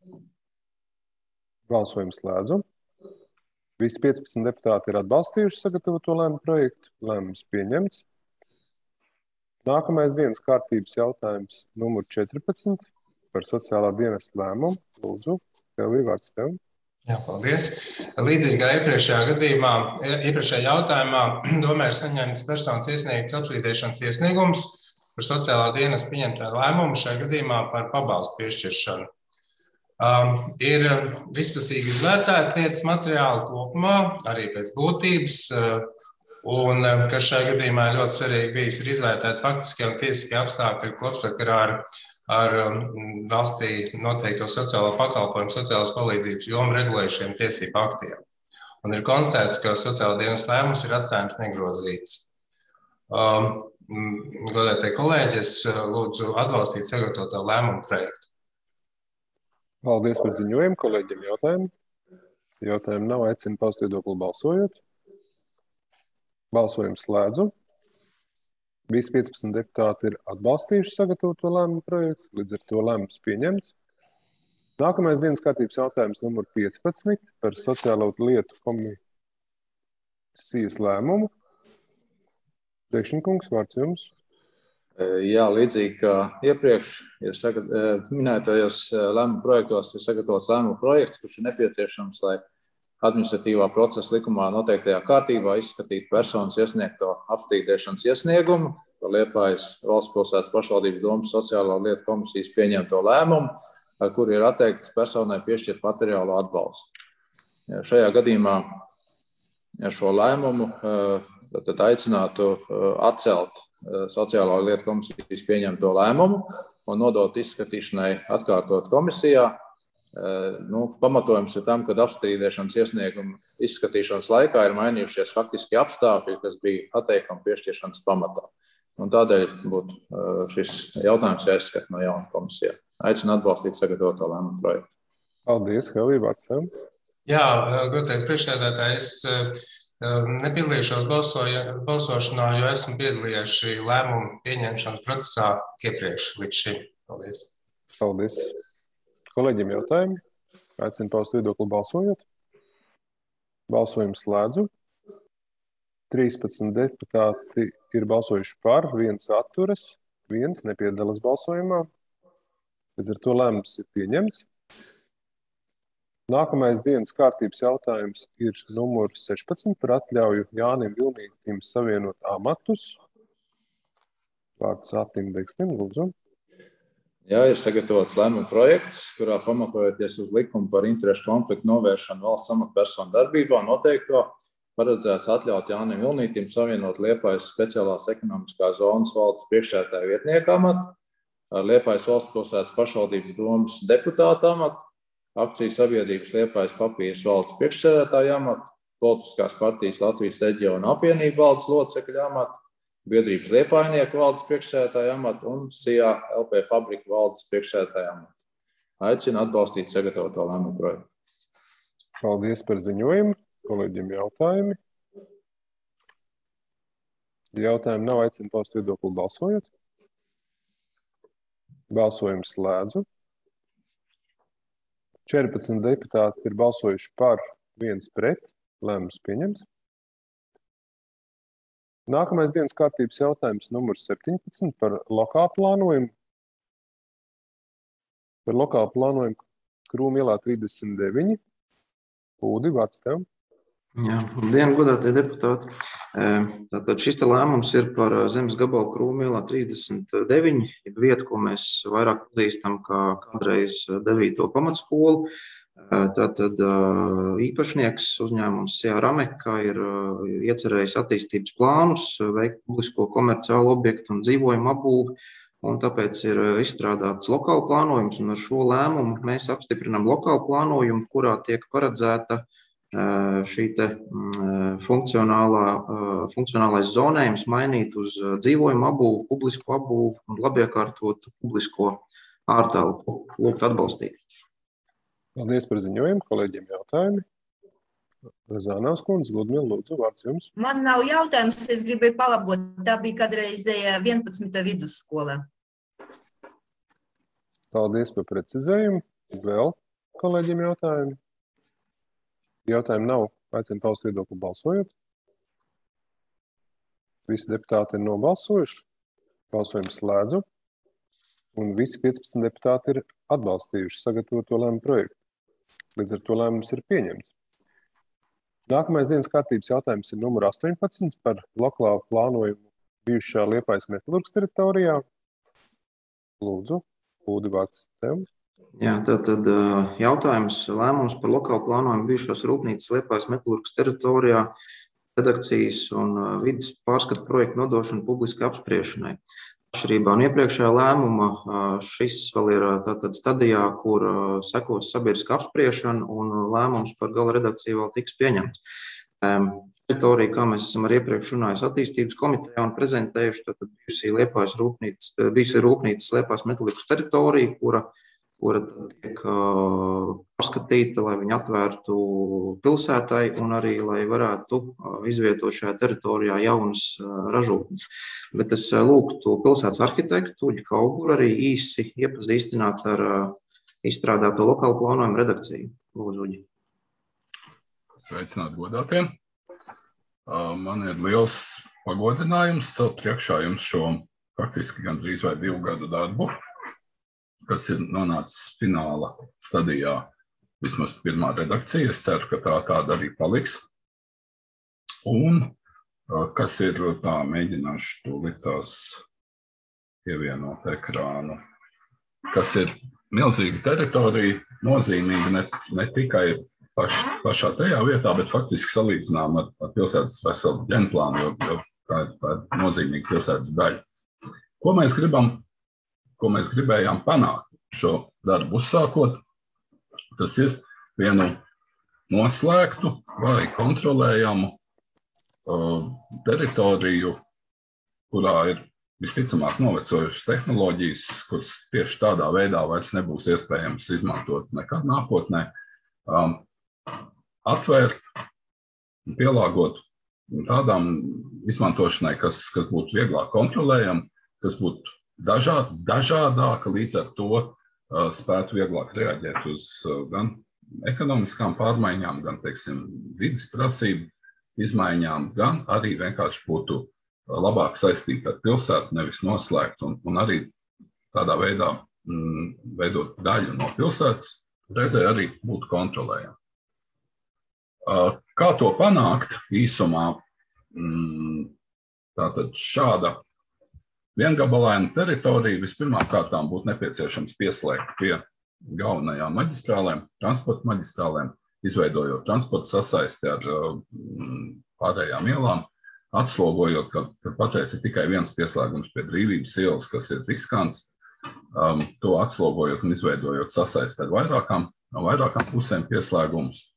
Balsojumu slēdzu. Visi 15 deputāti ir atbalstījuši sagatavoto lēmumu projektu. Lēmums pieņemts. Nākamais dienas kārtības jautājums numur 14 par sociālā dienesta lēmumu. Lūdzu, tev ir vārds tev. Jā, paldies. Līdzīgā iepriekšējā jautājumā domē ir saņemts personas iesniegts apstrīdēšanas iesniegums par sociālā dienesta pieņemto lēmumu, šajā gadījumā par pabalstu piešķiršanu. Ir vispusīgi izvērtēti lietas materiāli kopumā, arī pēc būtības, un kas šajā gadījumā ir ļoti svarīgi bijis, ir izvērtēt faktiskie un tiesiskie apstākļi kopsakarā ar valstī noteikto sociālo pakalpojumu, sociālās palīdzības jomu regulējušiem tiesību aktiem. Un ir konstatēts, ka sociālā dienas lēmums ir atstājums negrozīts. Godātie kolēģi, es lūdzu atbalstīt sagatavoto lēmumu projektu. Paldies par ziņojumu. Kolēģiem jautājumu. Jautājumu nav. Aicinu paust viedokli balsojot. Balsojumu slēdzu. Visi 15 deputāti ir atbalstījuši sagatavoto lēmumu projektu. Līdz ar to lēmums pieņemts. Nākamais dienas kārtības jautājums numur 15 par sociālo lietu komisijas lēmumu. Priekšnikungs, vārds jums. Jā, līdzīgi kā iepriekš ir minētajos lēmumu projektos, ir sagatavots lēmumu projekts, kurš ir nepieciešams, lai administratīvā procesa likumā noteiktajā kārtībā izskatītu personas iesniegto apstrīdēšanas iesniegumu par Liepājas valstspilsētas pašvaldības domas sociālo lietu komisijas pieņemto lēmumu, ar kuru ir atteikts personai piešķirt materiālu atbalstu. Šajā gadījumā šo lēmumu tad aicinātu atcelt sociālo lietu komisijas pieņemto lēmumu un nodot izskatīšanai atkārtot komisijā. Pamatojums ir tam, ka apstrīdēšanas iesniegumu izskatīšanas laikā ir mainījušies faktiski apstākļi, kas bija atteikuma piešķiršanas pamatā. Un tādēļ būtu šis jautājums jāizskata no jauna komisijā. Aicinu atbalstīt sagatavoto lēmumu projektu. Paldies, Helvī, vārds tev. Jā, godātais priekšsēdētājs, nepiedalīšos balsošanā, jo esmu piedalījies šī lēmuma pieņemšanas procesā iepriekš līdz šim. Paldies. Paldies. Kolēģiem jautājumi. Aicinu paust viedokli balsojot. Balsojumu slēdzu. 13 deputāti ir balsojuši par, 1 atturas, 1 nepiedalās balsojumā. Līdz ar to lēmums ir pieņemts. Nākamais dienas kārtības jautājums ir numur 16 par atļauju Jānim Vilnītim savienot amatus. Vārds Atim Deksnim, lūdzu. Jā, ir sagatavots lēmuma projekts, kurā pamatojoties uz likumu par interešu konfliktu novēršanu valsts amatpersonu darbībā noteikto, paredzēts atļaut Jānim Vilnītim savienot Liepājas speciālās ekonomiskās zonas valdes priekšsēdētāja vietnieka amatu ar Liepājas valstspilsētas pašvaldības domas deputāta amatu, akciju sabiedrības Liepājas papīras valdes priekšsēdētāja amatu, politiskās partijas Latvijas reģiona apvienību valdes locekļa amatu, biedrības Liepājnieku valdes priekšsēdētāja amatu un SIA LP fabrika valdes priekšsēdētāja amatu. Aicinu atbalstīt sagatavoto lēmumu projektu. Paldies par ziņojumu. Kolēģiem jautājumi. Jautājumi nav, aicinu paust viedokli balsojot. Balsojumu slēdzu. 14 deputāti ir balsojuši par, 1 pret. Lēmums pieņemts. Nākamais dienas kārtības jautājums numur 17 par lokālu plānojumu. Par lokālu plānojumu Krūmielā 39. Pūdi, vārds tev. Jā, labdien, godātie deputāti. Tātad šis lēmums ir par zemes gabalu Krūmielā 39, vietu, ko mēs vairāk pazīstam kā kādreiz 9. pamatskolu. Tātad īpašnieks uzņēmums SIA Rameka ir iecerējis attīstības plānus, veikt publisko komerciālu objektu un dzīvojumu apbūvi, un tāpēc ir izstrādāts lokālu plānojums, un ar šo lēmumu mēs apstiprinām lokālu plānojumu, kurā tiek paredzēta šī te funkcionālais zonējums mainīt uz dzīvojumu apbūvi, publisko apbūvi un labiekārtotu publisko ārtelpu. Lūgt atbalstīt. Paldies par ziņojumu. Kolēģiem jautājumi. Zānavs kundze, Ludmila, lūdzu, vārds jums. Man nav jautājums, es gribēju palabot. Tā bija kādreizējā 11. vidusskola. Paldies par precizējumu. Vēl kolēģiem jautājumi. Jautājumu nav. Aicinu paust viedokli balsojot. Visi deputāti ir nobalsojuši. Balsojumu slēdzu. Un visi 15 deputāti ir atbalstījuši sagatavoto lēmumu projektu. Līdz ar to lēmums ir pieņemts. Nākamais dienas kārtības jautājums ir numur 18 par lokālu plānojumu bijušā Liepājas metalurgas teritorijā. Lūdzu, Pūdi, vārds tev. Jā, tātad jautājums lēmums par lokālu plānojumu bijušās rūpnīcas Liepājas metalurgas teritorijā, redakcijas un vides pārskatu projektu nodošanu publiski apspriešanai. Atšķirībā no iepriekšējā lēmuma šis vēl ir tātad stadijā, kur sekos sabiedriska apspriešana un lēmums par gala redakciju vēl tiks pieņemts. Teritorija, kā mēs esam arī iepriekš runājuši attīstības komitejā un prezentējuši, tātad bijusi rūpnīcas Liepājas metalurgas teritorija, kura tiek pārskatīta, lai viņi atvērtu pilsētai un arī, lai varētu izvietot šajā teritorijā jaunas ražotnes. Bet es lūgtu pilsētas arhitektu Uģi Kauguru arī īsi iepazīstināt ar izstrādāto lokālu plānojumu redakciju. Lūdzu, Uģi. Sveicināt godātie. Man ir liels pagodinājums celt priekšā jums šo faktiski gandrīz vai 2 gadu darbu, kas ir nonācis fināla stadijā, vismaz pirmā redakcija. Es ceru, ka tāda arī paliks. Un kas ir tā, mēģināšu tūlīt tās pievienot ekrānu, kas ir milzīga teritorija, nozīmīga ne tikai pašā tajā vietā, bet faktiski salīdzinām ar pilsētas veselu ģenplānu, jo tā ir nozīmīga pilsētas daļa. Ko mēs gribējām panākt šo darbu uzsākot, tas ir vienu noslēgtu vai kontrolējamu teritoriju, kurā ir visticamāk novecojušas tehnoloģijas, kuras tieši tādā veidā vairs nebūs iespējams izmantot nekad nākotnē, atvērt un pielāgot tādām izmantošanai, kas būtu vieglāk kontrolējama, kas būtu dažādāka, līdz ar to spētu vieglāk reaģēt uz gan ekonomiskām pārmaiņām, gan, teiksim, vides prasību izmaiņām, gan arī vienkārši būtu labāk saistīta ar pilsētu, nevis noslēgt, un arī tādā veidā veidot daļu no pilsētas, reizē arī būtu kontrolējama. Kā to panākt īsumā? Tātad šāda viengabalaina teritorija vispirmām kārtām būtu nepieciešams pieslēgt pie galvenajām maģistrālēm, transporta maģistrālēm, izveidojot transporta sasaisti ar pārējām ielām, atslogojot, ka patreiz ir tikai viens pieslēgums pie Brīvības ielas, kas ir riskants, to atslogojot un izveidojot sasaisti ar vairākām pusēm pieslēgumus.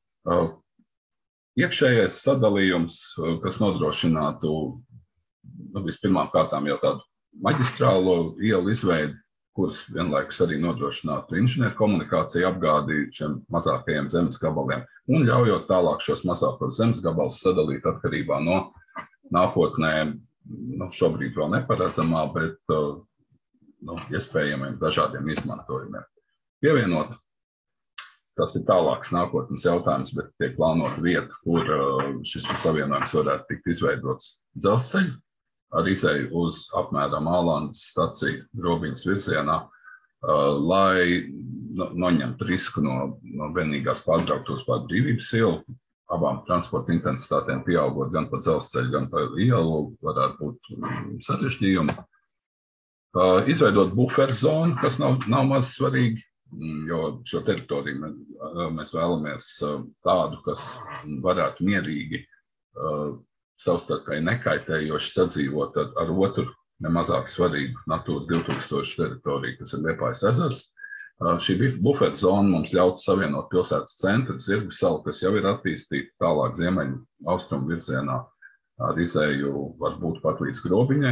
Iekšējais sadalījums, kas nodrošinātu vispirmām kārtām jau tādu maģistrālo ielu izveidi, kuras vienlaikus arī nodrošinātu inženieru komunikāciju apgādi šiem mazākajiem zemes gabaliem un ļaujot tālāk šos mazākos zemes gabalus sadalīt atkarībā no nākotnē, šobrīd vēl neparedzamā, bet iespējamiem dažādiem izmantojumiem. Pievienot, tas ir tālāks nākotnes jautājums, bet tiek plānota vieta, kur šis savienojums varētu tikt izveidots dzelzceļu ar izēju uz apmēram Ālandes staciju Grobiņas virzienā, lai noņemtu risku no vienīgās pārbrauktos pār Brīvības ielu. Abām transporta intensitātēm pieaugot gan pa dzelzceļu, gan pa ielu varētu būt sarežģījumi. Izveidot buferzonu, kas nav maz svarīgi, jo šo teritoriju mēs vēlamies tādu, kas varētu mierīgi savstarpēji nekaitējoši sadzīvot ar otru nemazāk svarīgu Natūra 2000 teritoriju, kas ir Liepājas ezers. Šī buferzona mums ļautu savienot pilsētas centru, Zirgu salu, kas jau ir attīstīta tālāk ziemeļu austrumu virzienā ar izēju varbūt pat līdz Grobiņai,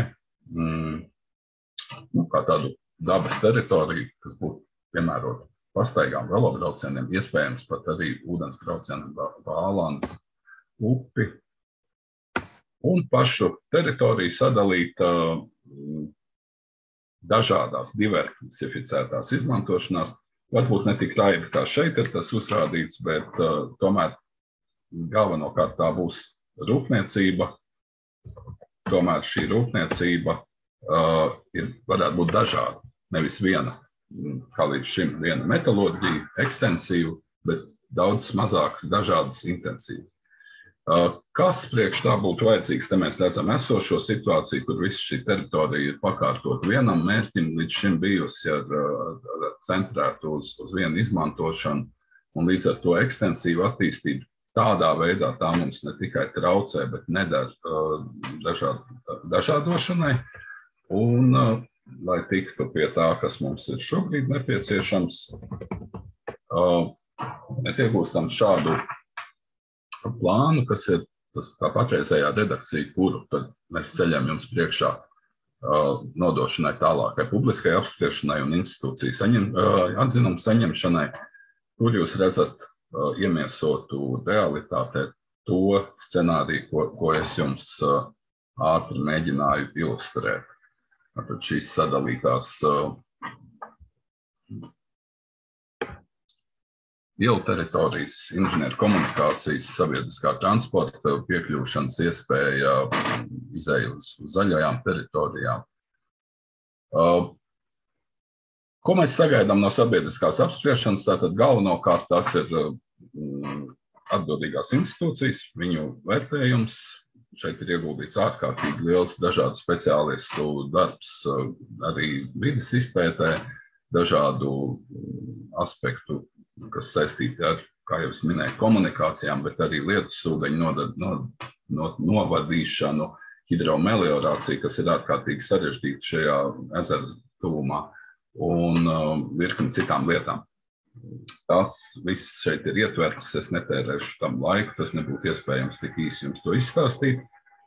kā tādu dabas teritoriju, kas būtu piemērot pastaigām, velobraucieniem, iespējams pat arī ūdens braucieniem pa Ālandes upi. Un pašu teritoriju sadalīt dažādās diversificētās izmantošanās. Varbūt ne tik raibi, kā šeit ir tas uzrādīts, bet tomēr galvenokārt tā būs rūpniecība. Tomēr šī rūpniecība varētu būt dažāda, nevis viena, kā līdz šim, viena metalurģija, ekstensīva, bet daudz mazākas, dažādas intensīvas. Kas priekš tā būtu vajadzīgs? Te mēs redzam esošo situāciju, kur visa šī teritorija ir pakārtot vienam mērķim, līdz šim bijusi ar centrētu uz vienu izmantošanu un līdz ar to ekstensīvu attīstību. Tādā veidā tā mums ne tikai traucē, bet nedara dažādošanai. Un, lai tiktu pie tā, kas mums ir šobrīd nepieciešams, mēs iegūstam šādu plānu, kas ir tā patreizējā redakcija, kuru tad mēs ceļam jums priekšā nodošanai tālākai publiskai apspriešanai un institūcijas atzinumu saņemšanai. Tur jūs redzat iemiesotu realitātē to scenāriju, ko es jums ātri mēģināju ilustrēt. Tad šīs sadalītās ielu teritorijas, inženieru komunikācijas, sabiedriskā transporta piekļūšanas iespēja, izēja uz zaļajām teritorijām. Ko mēs sagaidām no sabiedriskās apspriešanas? Tātad galvenokārt tas ir atbildīgās institūcijas, viņu vērtējums. Šeit ir ieguldīts ārkārtīgi liels dažādu speciālistu darbs, arī vides izpētē, dažādu aspektu, kas saistīti ar, kā jau es minēju, komunikācijām, bet arī lietusūdeņu novadīšanu, hidromeliorāciju, kas ir ārkārtīgi sarežģīta šajā ezera tuvumā, un virkni citām lietām. Tas viss šeit ir ietverts, es netērēšu tam laiku, tas nebūtu iespējams tik īsi jums to izstāstīt.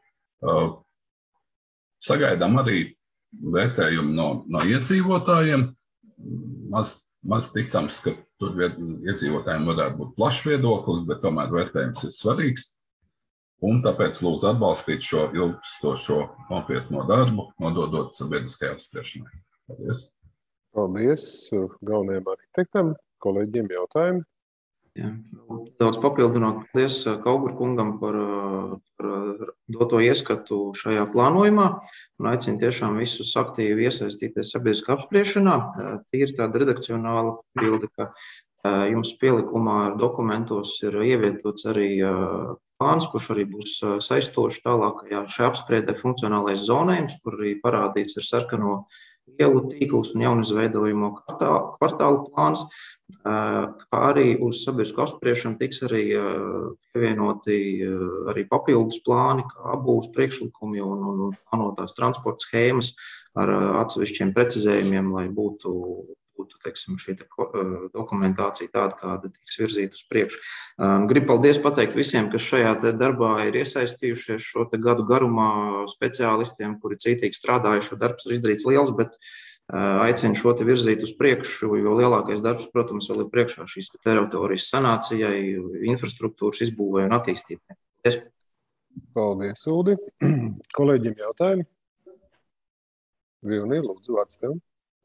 Sagaidām arī vērtējumu no iedzīvotājiem. Maz ticams, ka tur iedzīvotājiem varētu būt plašs viedoklis, bet tomēr vērtējums ir svarīgs. Un tāpēc lūdzu atbalstīt šo ilgstošo nopietno darbu, nododot sabiedriskajai apspriešanai. Paldies! Paldies galvenajam arhitektam, kolēģiem jautājumi. Jā, daudz papildināt. Paldies Kaugur kungam par doto ieskatu šajā plānojumā un aicinu tiešām visus aktīvi iesaistīties sabiedriskā apspriešanā. Tīri tāda redakcionāla bilde, ka jums pielikumā ar dokumentos ir ievietots arī plāns, kurš arī būs saistošs tālākajā šajā apspriedē funkcionālais zonējums, kur arī parādīts ir sarkano ielu tīkls un jaunizveidojamo kvartālu plāns, kā arī uz sabiedrisko apspriešanu tiks arī pievienoti arī papildus plāni, kā apbūves priekšlikumi un plānotās transporta schēmas ar atsevišķiem precizējumiem, lai būtu teiksim, šī dokumentācija tāda, kāda tiks virzīta uz priekšu. Gribu paldies pateikt visiem, kas šajā darbā ir iesaistījušies šo gadu garumā, speciālistiem, kuri cītīgi strādājuši, darbs ir izdarīts liels, bet aicinu šo virzīt uz priekšu, jo lielākais darbs, protams, vēl ir priekšā šīs teritorijas sanācijai, infrastruktūras izbūvē un attīstībai. Paldies, Uldi. Kolēģiem jautājumi? Vilni, lūdzu, vārds tev.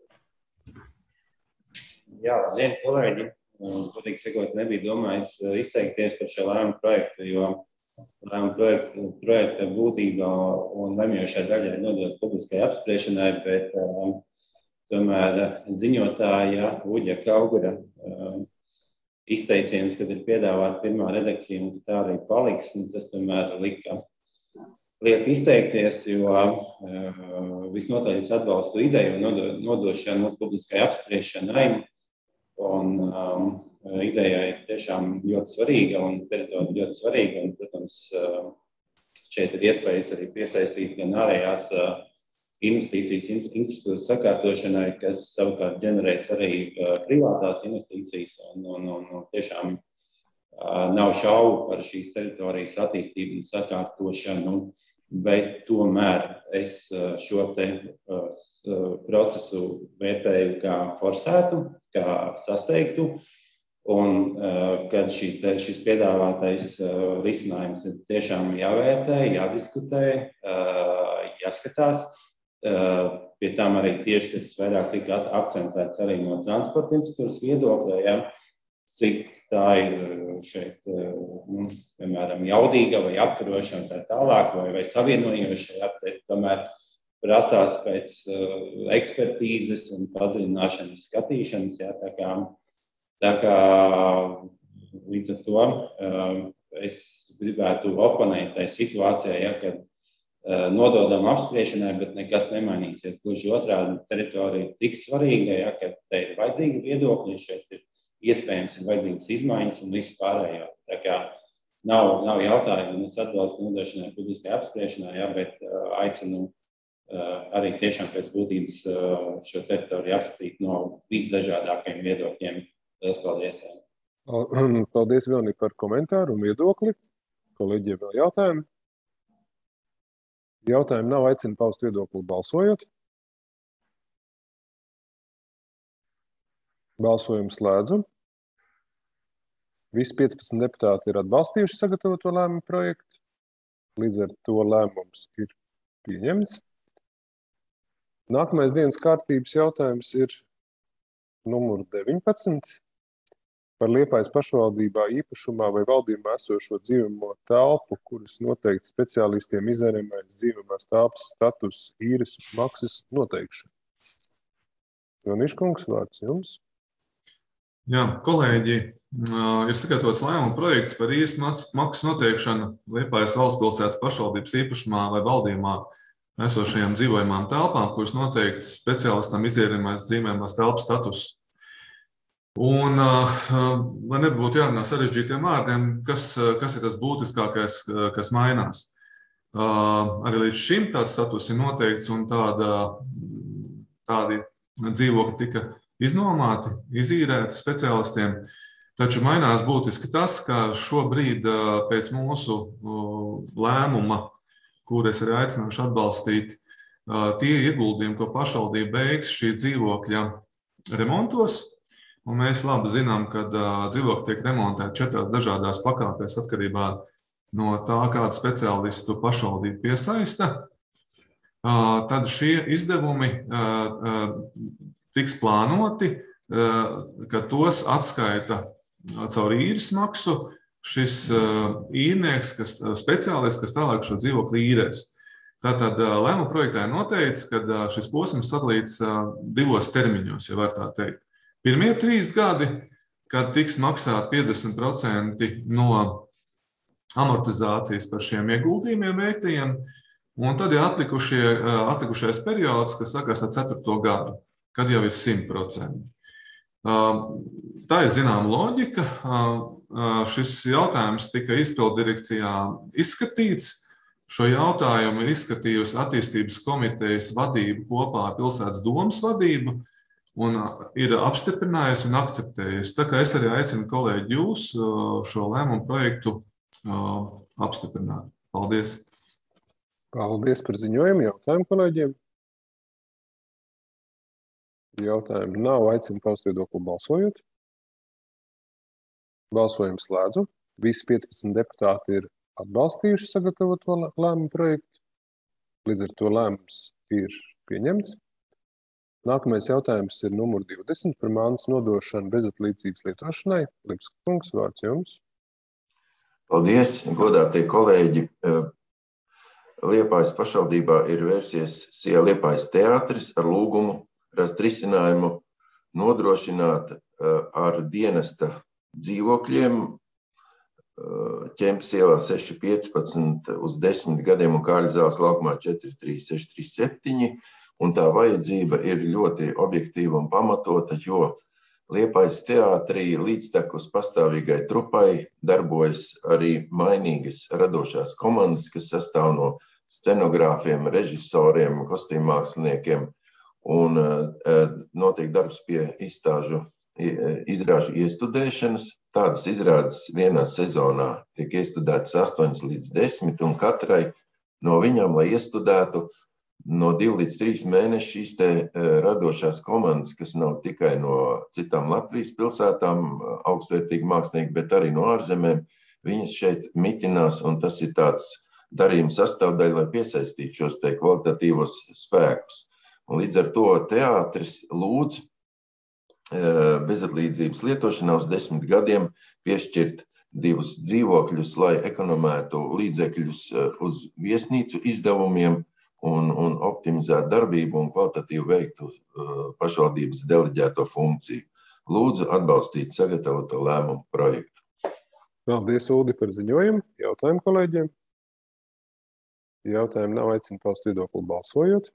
Jā, labdien, kolēģi. Godīgi sakot, nebija domājis izteikties par šo lēmumu projektu, jo lēmumu projekta būtība un lemjošā daļa ir nodota publiskai apspriešanai, bet tomēr ziņotāja Uģa Kaugura izteiciens, kad ir piedāvāta pirmā redakcija un tā arī paliks, tas tomēr liek izteikties, jo visnotaļ es atbalstu ideju nodošanu publiskai apspriešanai. Un ideja ir tiešām ļoti svarīga un teritorija ļoti svarīga. Un, protams, šeit ir iespējas arī piesaistīt gan ārējās investīcijas infrastruktūras sakārtošanai, kas savukārt ģenerēs arī privātās investīcijas. Un tiešām nav šaubu par šīs teritorijas attīstību un sakārtošanu. Bet tomēr es šo procesu vērtēju kā forsētu, kā sasteigtu, un kad šis piedāvātais risinājums ir tiešām jāvērtē, jādiskutē, jāskatās. Pie tām arī tieši, kas vairāk tika akcentēts arī no transporta infrastruktūras viedokļa, ja, cik tā ir šeit, piemēram, jaudīga vai aptveroša un tā tālāk, vai savienojoša, ja, tomēr prasās pēc ekspertīzes un padziļināšanas skatīšanas, ja, tā kā līdz ar to es gribētu oponēt tai situācijai, ja, kad nododam apspriešanai, bet nekas nemainīsies. Gluži otrādi, teritorija ir tik svarīga, ja, ka te ir vajadzīgi viedokļi, šeit ir iespējams ir vajadzīgas izmaiņas un visu pārējo. Tā kā nav jautājumu, un es atbalstu nodošanai publiskai apspriešanai, ja, bet aicinu arī tiešām pēc būtības šo teritoriju apskatīt no visdažādākajiem viedokļiem. Lielas paldies! Paldies, Vilni, par komentāru un viedokli. Kolēģiem vēl jautājumi? Jautājumi nav, aicinu paust viedokli balsojot. Balsojumu slēdzu. Visi 15 deputāti ir atbalstījuši sagatavoto lēmumu projektu. Līdz ar to lēmums ir pieņemts. Nākamais dienas kārtības jautājums ir numur 19 par Liepājas pašvaldībā īpašumā vai valdījumā esošo dzīvamo telpu, kuras noteikti speciālistiem izērēmais dzīvamās telpas status īres maksas noteikšanu. Joniškungs, vārds jums. Jā, kolēģi, ir sagatavots lēmuma projekts par īres maksas noteikšanu Liepājas valstspilsētas pašvaldības īpašumā vai valdījumā esošajām dzīvojamām telpām, kuras noteikts speciālistam izierināmais dzīvojamās telpas status. Un, lai nebūtu jārunā sarežģītiem vārdiem, kas ir tas būtiskākais, kas mainās. Arī līdz šim tāds status ir noteikts un tādi dzīvokļi tika iznomāti, izīrēti speciālistiem. Taču mainās būtiski tas, ka šobrīd pēc mūsu lēmuma, kur es arī aicināšu atbalstīt, tie ieguldījumi, ko pašvaldība veiks šī dzīvokļa remontos. Un mēs labi zinām, ka dzīvokļi tiek remontēti 4 dažādās pakāpēs atkarībā no tā, kādu speciālistu pašvaldība piesaista. Tad šie izdevumi tiks plānoti, ka tos atskaita caur īres maksu šis īrnieks, speciālists, kas tālāk šo dzīvokli īrēs. Tātad lēmuma projektā ir noteikts, ka šis posms sadalīts 2 termiņos, ja var tā teikt. Pirmie 3 gadi, kad tiks maksāt 50% no amortizācijas par šiem ieguldījumiem veiktajiem, un tad ir atlikušais periods, kas sakās ar 4. gadu, kad jau ir 100%. Tā ir zināma loģika. Šis jautājums tika izpildu direkcijā izskatīts. Šo jautājumu ir izskatījusi attīstības komitejas vadība kopā ar pilsētas domas vadību un ir apstiprinājusi un akceptējusi. Tā kā es arī aicinu kolēģi jūs šo lēmumu projektu apstiprināt. Paldies! Paldies par ziņojumu. Jautājumu kolēģiem? Jautājumu nav, aicinu paust viedokli balsojot. Balsojumu slēdzu. Visi 15 deputāti ir atbalstījuši sagatavoto lēmumu projektu. Līdz ar to lēmums ir pieņemts. Nākamais jautājums ir numur 20 par mantas nodošanu bezatlīdzības lietošanai. Lipskungs, vārds jums. Paldies, godātie kolēģi. Liepājas pašvaldībā ir vērsies SIA Liepājas teātris ar lūgumu rast risinājumu nodrošināt ar dienesta dzīvokļiem Ķempas ielā 615 uz 10 gadiem un Kārļa zāles laukumā 43637. Un tā vajadzība ir ļoti objektīva un pamatota, jo Liepājas teātrī līdztekus pastāvīgai trupai darbojas arī mainīgas radošās komandas, kas sastāv no scenogrāfiem, režisoriem, kostīmmāksliniekiem, un notiek darbs pie izrāžu iestudēšanas. Tādas izrādes vienā sezonā tiek iestudētas 8 līdz 10, un katrai no viņām, lai iestudētu no 2 līdz 3 mēneši šīs te radošās komandas, kas nav tikai no citām Latvijas pilsētām augstvērtīgi mākslinieki, bet arī no ārzemēm, viņas šeit mitinās, un tas ir tāds darījuma sastāvdaļa, lai piesaistītu šos te kvalitatīvos spēkus. Un līdz ar to teātris lūdz bezatlīdzības lietošanā uz 10 gadiem piešķirt 2 dzīvokļus, lai ekonomētu līdzekļus uz viesnīcu izdevumiem un optimizētu darbību un kvalitatīvu veiktu pašvaldības deleģēto funkciju. Lūdzu atbalstīt sagatavoto lēmumu projektu. Paldies, Uldi, par ziņojumu. Jautājumu kolēģiem. Jautājumu nav, aicinu paust viedokli balsojot.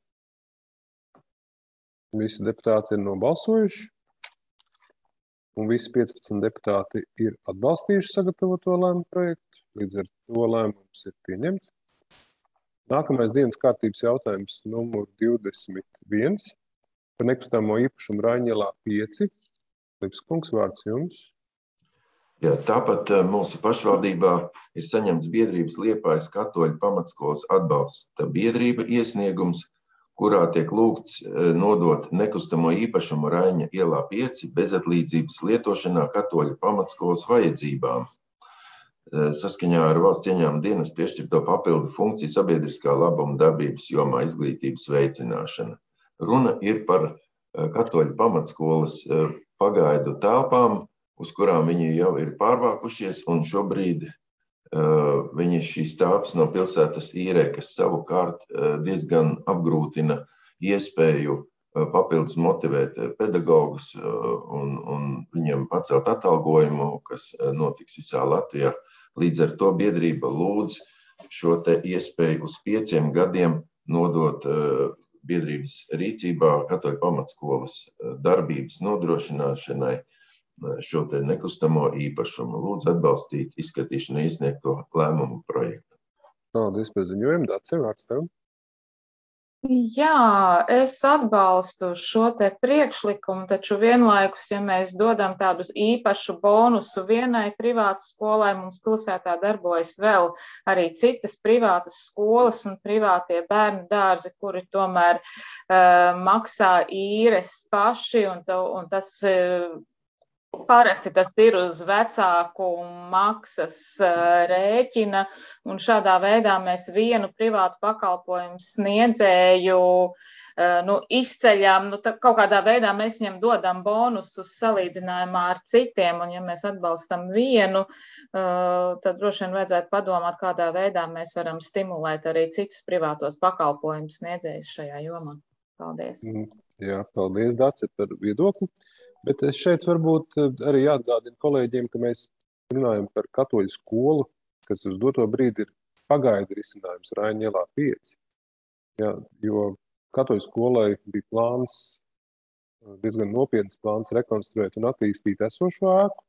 Visi deputāti ir nobalsojuši. Un visi 15 deputāti ir atbalstījuši sagatavoto lēmumu projektu. Līdz ar to lēmums ir pieņemts. Nākamais dienas kārtības jautājums numur 21 par nekustamo īpašumu Raņielā 5. Lipskungs, vārds jums. Jā, tāpat mūsu pašvaldībā ir saņemts biedrības Liepājas katoļu pamatskolas atbalsta biedrība iesniegums, kurā tiek lūgts nodot nekustamo īpašumu Raņa ielā 5 bezatlīdzības lietošanā katoļu pamatskolas vajadzībām. Saskaņā ar valsts ieņēmuma dienas piešķirto papildu funkciju sabiedriskā labuma darbības jomā izglītības veicināšana. Runa ir par katoļu pamatskolas pagaidu telpām, uz kurām viņi jau ir pārvākušies, un šobrīd viņi šīs telpas no pilsētas īrē, kas savukārt diezgan apgrūtina iespēju papildus motivēt pedagogus un viņiem pacelt atalgojumu, kas notiks visā Latvijā. Līdz ar to biedrība lūdz šo te iespēju uz 5 gadiem nodot biedrības rīcībā katoļu pamatskolas darbības nodrošināšanai šo te nekustamo īpašumu. Lūdzu atbalstīt izskatīšanai iesniegto lēmumu projektu. Paldies par ziņojumu. Dace, vārds tev. Jā, es atbalstu šo te priekšlikumu, taču vienlaikus, ja mēs dodam tādu īpašu bonusu vienai privātas skolai, mums pilsētā darbojas vēl arī citas privātas skolas un privātie bērnu dārzi, kuri tomēr maksā īres paši, un tas parasti tas ir uz vecāku maksas rēķina, un šādā veidā mēs vienu privātu pakalpojumu sniedzēju izceļam, kaut kādā veidā mēs viņam dodam bonusus salīdzinājumā ar citiem, un ja mēs atbalstam vienu, tad droši vien vajadzētu padomāt, kādā veidā mēs varam stimulēt arī citus privātos pakalpojumu sniedzējus šajā jomā. Paldies. Jā, paldies, Dace, par viedokli. Bet šeit varbūt arī jāatgādina kolēģiem, ka mēs runājam par katoļu skolu, kas uz doto brīdi ir pagaidu risinājums Raņa ielā 5. Jā, jo katoļu skolai bija plāns, diezgan nopietns plāns rekonstruēt un attīstīt esošo ēku.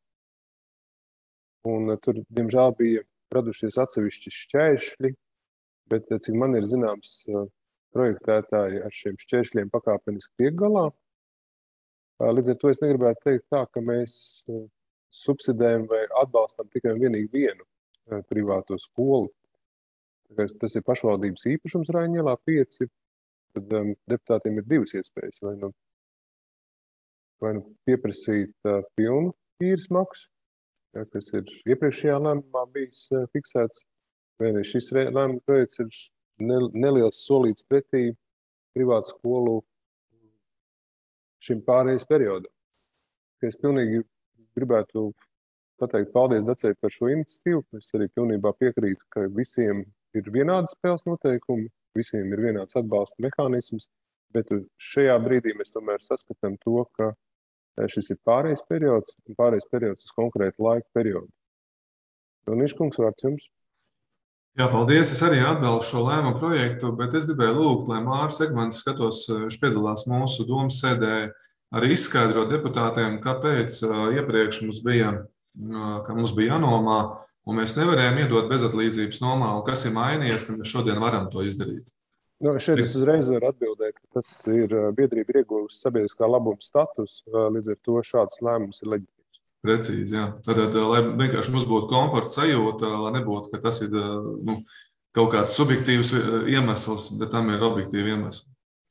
Un tur, diemžēl, bija radušies atsevišķi šķēršļi, bet, cik man ir zināms, projektētāji ar šiem šķēršļiem pakāpeniski tiek galā. Līdz ar to es negribētu teikt tā, ka mēs subsidējam vai atbalstam tikai un vienīgi vienu privāto skolu. Tas ir pašvaldības īpašums Raņa ielā 5, tad deputātiem ir divas iespējas. Vai nu pieprasīt pilnu īres maksu, kas ir iepriekšējā lēmumā bijis fiksēts, vai arī šis lēmuma projekts ir neliels solīts pretī privātu skolu šim pārējais periodam. Es pilnīgi gribētu pateikt paldies Dacei par šo iniciatīvu. Es arī pilnībā piekrītu, ka visiem ir vienādas spēles noteikumi, visiem ir vienāds atbalsta mehānisms, bet šajā brīdī mēs tomēr saskatām to, ka šis ir pārējais periods un pārējais periods uz konkrētu laika periodu. Niškungs, vārds jums. Jā, paldies. Es arī atbalstu šo lēmumu projektu, bet es gribēju lūgt, lai Māris Egmants, skatos, viņš piedalās mūsu domas sēdē, arī izskaidro deputātiem, kāpēc iepriekš mums bija jānomā, un mēs nevarējām iedot bezatlīdzības nomā, un kas ir mainījies, ka mēs šodien varam to izdarīt. Šeit es uzreiz varu atbildēt, ka tas ir biedrība ieguvusi sabiedriskā labuma status, līdz ar to šāds lēmums ir leģitīvs. Precīzi, jā. Tad, lai vienkārši mums būtu komforta sajūta, lai nebūtu, ka tas ir kaut kāds subjektīvs iemesls, bet tam ir objektīvi iemesli.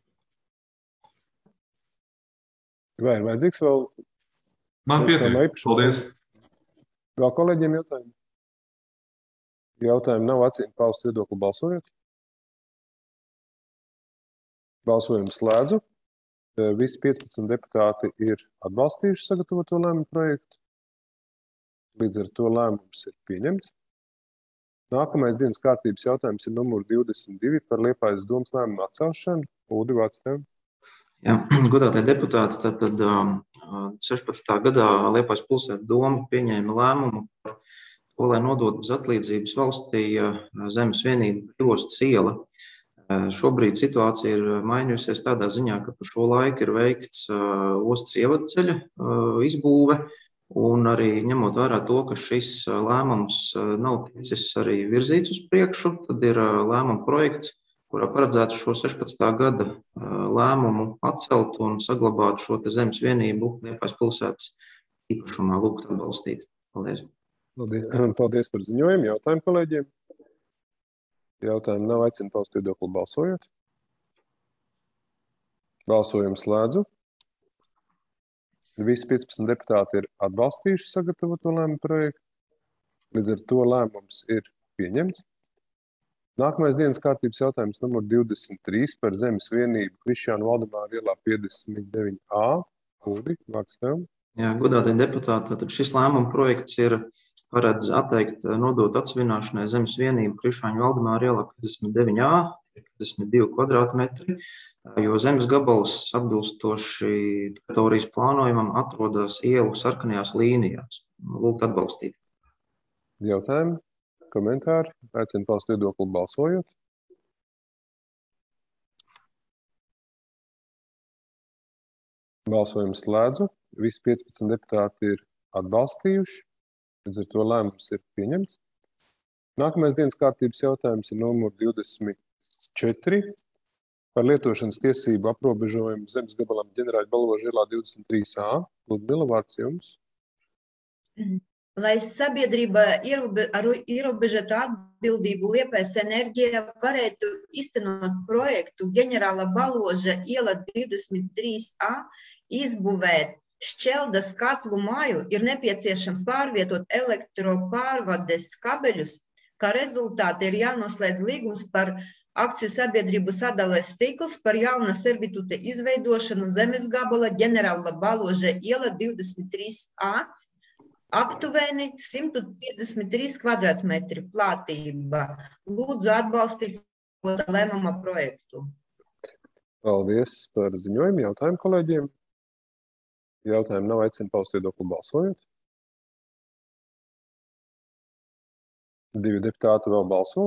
Vai ir vajadzīgs vēl? Man pietiek. Paldies. Vēl kolēģiem jautājumi? Jautājumi nav, acīm paust viedokli balsojot. Balsojumu slēdzu. Visi 15 deputāti ir atbalstījuši sagatavoto lēmumu projektu. Līdz ar to lēmums ir pieņemts. Nākamais dienas kārtības jautājums ir numur 22 par Liepājas domas lēmumu atcelšanu. Uldi, vārds tev. Jā, godātie deputāti, tad 16. gadā Liepājas pilsētas doma pieņēma lēmumu par to, lai nodotu bez atlīdzības valstī zemes vienību Ostas iela. Šobrīd situācija ir mainījusies tādā ziņā, ka par šo laiku ir veikts Ostas ievadceļa izbūve, un arī ņemot vērā to, ka šis lēmums nav ticis arī virzīts uz priekšu, tad ir lēmuma projekts, kurā paredzēts šo 16. gada lēmumu atcelt un saglabāt šo te zemes vienību Liepājas pilsētas īpašumā. Lūgt atbalstīt. Paldies. Paldies par ziņojumu. Jautājumu kolēģiem? Jautājumu nav, aicinu paust viedokli balsojot. Balsojumu slēdzu. Visi 15 deputāti ir atbalstījuši sagatavoto lēmumu projektu. Līdz ar to lēmums ir pieņemts. Nākamais dienas kārtības jautājums numur 23 par zemes vienību Krišjāna Valdemāra ielā 59A. Uldi, vārds tev. Jā, godātie deputāti, tad šis lēmuma projekts ir paredz atteikt nodot atsevināšanai zemes vienību Krišjāna Valdemāra ielā 59A, 52 kvadrātmetri, jo zemes gabals atbilstoši teritorijas plānojumam atrodas ielu sarkanajās līnijās. Lūgt atbalstīt. Jautājumi, komentāri, aicinu paust viedokli balsojot. Balsojumu slēdzu. Visi 15 deputāti ir atbalstījuši. Līdz ar to lēmums ir pieņemts. Nākamais dienas kārtības jautājums ir numur 24 par lietošanas tiesību aprobežojumu zemes gabalam Ģenerāļa Balvoža ielā 23A. Ludmila, vārds jums. Lai sabiedrība ar ierobežotu atbildību Liepājas enerģija varētu iztenot projektu Ģenerāla Balvoža iela 23A, izbūvēt šķeldas katlu māju, ir nepieciešams pārvietot elektropārvades kabeļus, kā rezultāti ir jānoslēdz līgums par akciju sabiedrību sadales tīkls par jauna servitūta izveidošanu zemes gabala Ģenerāla Balvoža iela 23A, aptuveni 153 kvadrātmetri platība. Lūdzu atbalstīt lēmuma projektu. Paldies par ziņojumu. Jautājumu kolēģiem. Jautājumu nav, aicinu paust viedokli balsojot. 2 deputāti vēl balso.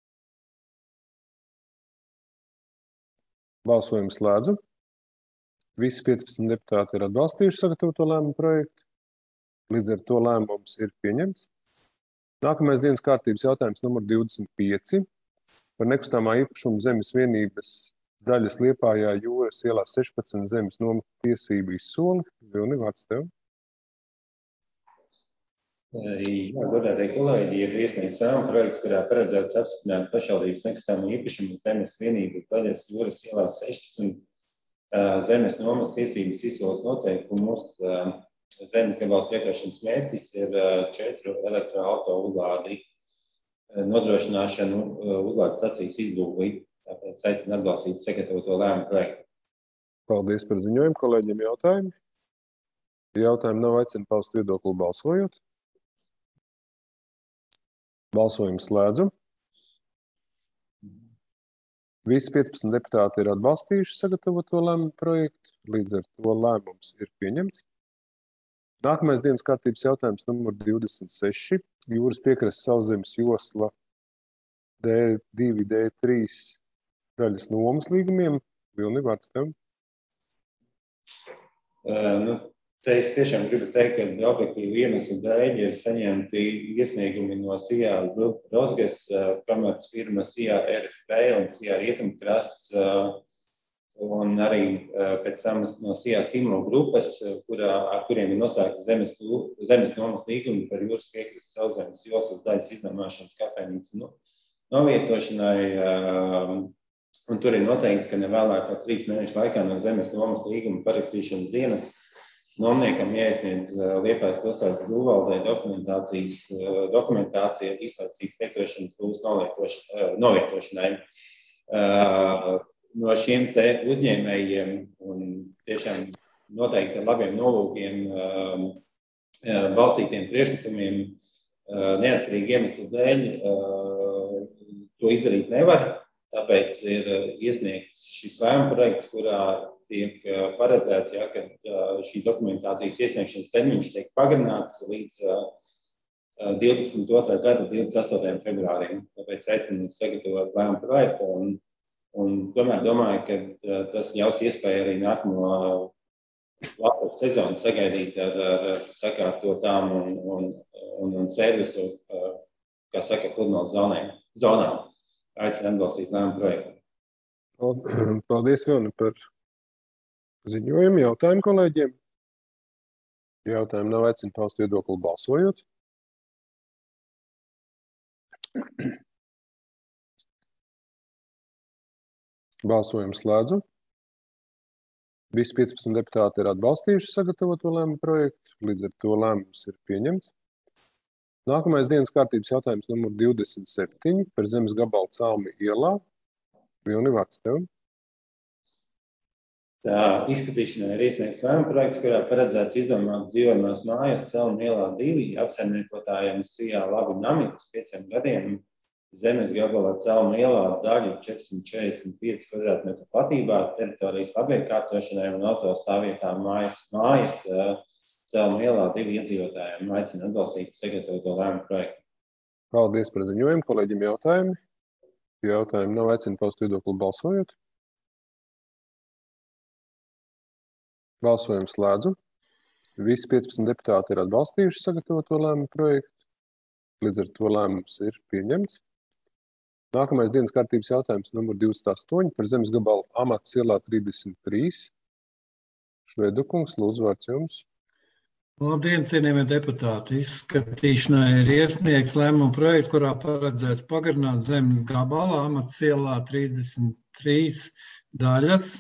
Balsojumu slēdzu. Visi 15 deputāti ir atbalstījuši sagatavoto lēmumu projektu. Līdz ar to lēmums ir pieņemts. Nākamais dienas kārtības jautājums numur 25 par nekustamā īpašuma zemes vienības daļas Liepājā Jūras ielā 16 zemes nomas tiesību izsoli. Vilni, vārds tev. Jā, godātie kolēģi, ir iesniegts lēmuma projekts, kurā paredzēts apstiprināt pašvaldības nekustamā īpašuma zemes vienības daļas Jūras ielā 16 zemes nomas tiesības izsoles noteikumus. Zemes gabals lietošanas mērķis ir 4 elektroauto uzlādi nodrošināšanu uzlādes stacijas izbūvi. Tāpēc aicinu atbalstīt sagatavoto lēmumu projektu. Paldies par ziņojumu. Kolēģiem jautājumi. Jautājumi nav, aicinu paust viedokli balsojot. Balsojumu slēdzu. Visi 15 deputāti ir atbalstījuši sagatavoto lēmumu projektu. Līdz ar to lēmums ir pieņemts. Nākamais dienas kārtības jautājums numur 26. Jūras piekrastes sauszemes josla D2, D3 daļas nomas līgumiem. Vilni, vārds tev. Te es tiešām gribu teikt, ka objektīvi iemesli dēļ ir saņemti iesniegumi no SIA Rozgas, komercfirmas SIA RFP un SIA Rietumkrasts, un arī pēc tam no SIA Timro grupas, ar kuriem ir noslēgts zemes nomas līgumi par jūras piekrastes sauszemes joslas daļas iznomāšanas kafejnīcu novietošanai. Un tur ir noteikts, ka ne vēlāk kā 3 mēnešu laikā no zemes nomas līguma parakstīšanas dienas nomniekam jāiesniedz Liepājas pilsētas būvvaldei dokumentācija izlaicīgas lietošanas būvs novietošanai. No šiem te uzņēmējiem un tiešām noteikti ar labiem nolūkiem balstītiem priekšlikumiem neatkarīgi iemeslu dēļ to izdarīt nevar. Tāpēc ir iesniegts šis lēmuma projekts, kurā tiek paredzēts, ka šī dokumentācijas iesniegšanas termiņš tiek pagarināts līdz 22. gada 28. februārim. Tāpēc aicinu sagatavot lēmumu projektu un tomēr domāju, ka tas ļaus iespēju arī nākamo lapu sezonu sagaidīt ar sakārtotām un servisu, kā saka, pludmales zonām. Aicinu atbalstīt lēmumu projektu. Paldies, Vilni, par ziņojumu. Jautājumu kolēģiem. Jautājumu nav, aicinu paust viedokli balsojot. Balsojumu slēdzu. Visi 15 deputāti ir atbalstījuši sagatavoto lēmumu projektu, līdz ar to lēmums ir pieņemts. Nākamais dienas kārtības jautājums numur 27 par zemes gabalu Celmi ielā. Vilni, vārds tev. Tā izskatīšanai ir iesniegts lēmuma projekts, kurā paredzēts izdomāt dzīvojamās mājas Celmi ielā 2 apsaimniekotājiem Sijā Labi nami uz 5 gadiem. Zemes gabalā Celmi ielā daļu 445 kvadrātmetru platībā, teritorijas labiekārtošanai un autostāvvietām mājas Celmi ielā 2 iedzīvotājiem. Aicinu atbalstīt sagatavoto lēmumu projektu. Paldies par ziņojumu. Kolēģim jautājumi. Jautājumi nav, aicinu paust viedokli balsojot. Balsojumu slēdzu. Visi 15 deputāti ir atbalstījuši sagatavoto lēmumu projektu. Līdz ar to lēmums ir pieņemts. Nākamais dienas kārtības jautājums numur 28 par zemes gabalu Amats ielā 33. Švedukungs, lūdzu, vārds jums. Labdien, cienījamie deputāti! Izskatīšanai ir iesniegts lēmuma projekts, kurā paredzēts pagarināt zemes gabalā Amats ielā 33 daļas,